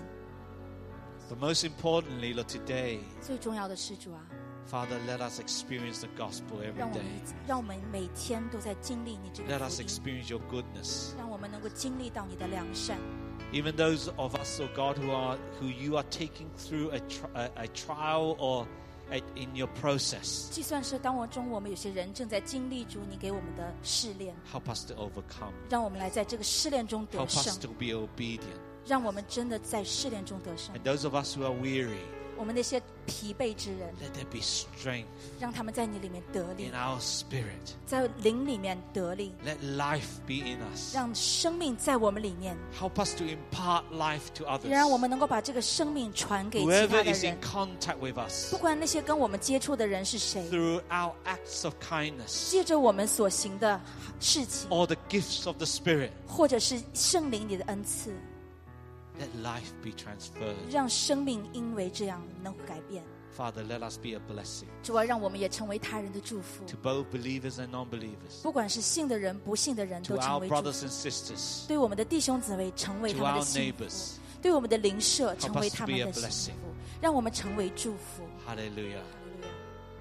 But most importantly, Lord, today, 最重要的是，主啊， Father, let us experience the gospel every 让我 day. 们每天都在经历你这 Let 个 us 福音， experience your goodness. 让我们能够经历到你的良善。 Even those of us, oh God, who you are taking through a trial or in your process, 就算是当中我们有些人正在经历主你给我们的试炼， help us to overcome. 让我们来在这个试炼中得 Help 胜 us，to be obedient. 让我们真的在试炼中得胜。 And those of us who are weary, 我们那些疲惫之人， let there be strength 让他们在你里面得力 in，our spirit. 在灵里面得力， Let life be in us. 让生命在我们里面， Help us to impart life to 让我 others. 们能够把这个生命传给其他 Whoever 的 is 人 in。contact with us, 不管那些跟我们接触的人是谁， through our acts of kindness 借着我们所行的事情， or the gifts of the Spirit, 或者是圣灵你的恩赐， let life be transferred. 让生命因为这样能够改变。 Father, let us be a blessing 主啊，让我们也成为他人的祝福， to both believers and non-believers, 不管是信的人、不信的人 to 都成 our 为祝 brothers 福。 and sisters, 对我们的弟兄姊妹成为 to 他们 our 的幸 neighbors. 福，对我们的邻舍成为 us to 他 be 们 a 的幸 blessing. 福，让我们成为祝福。 Hallelujah. 哈利路亚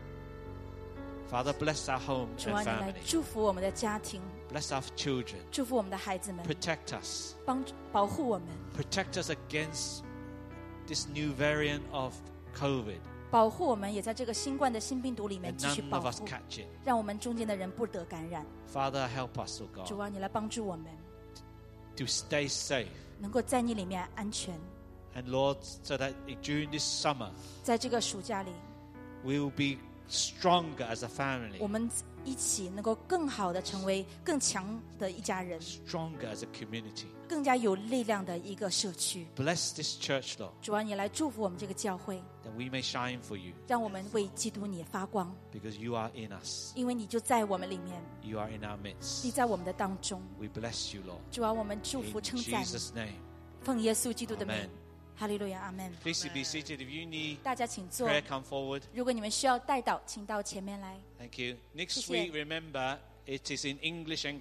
Father, bless our home 主 and 啊，你来 family. 祝福我们的家庭， Bless our children. 祝福我们的孩子们， Protect us. 保护我们， Protect us against this new variant of COVID. 保护我们，也在这个新冠的新病毒里面 And 继续 none 保 of us 护， catch it. 让我们中间的人不得感染。 Father, help us, oh 主 God, 啊，你来帮助我们， to stay safe. 能够在你里面安全。 And Lord, so that during this summer, 在这个暑假里， we will be stronger as a family. 我们一起能够更好的成为更强的一家人， stronger as a community. 更加有力量的一个社区。 Bless this church, Lord, 主啊，你来祝福我们这个教会， that we may shine for you 让我们为基督你发光， because you are in us. 因为你就在我们里面， You are in our midst. 你在我们的当中。 We bless you, Lord. 主啊，我们祝福 In 称赞你， Jesus' name. 奉耶稣基督的名 Amen， 哈利路亚，阿门。 Please be seated. If you need 大家请坐。 prayer, come forward. 如果你们需要代祷，请到前面来。 Thank you. Next 谢谢。 week, remember, it is in English and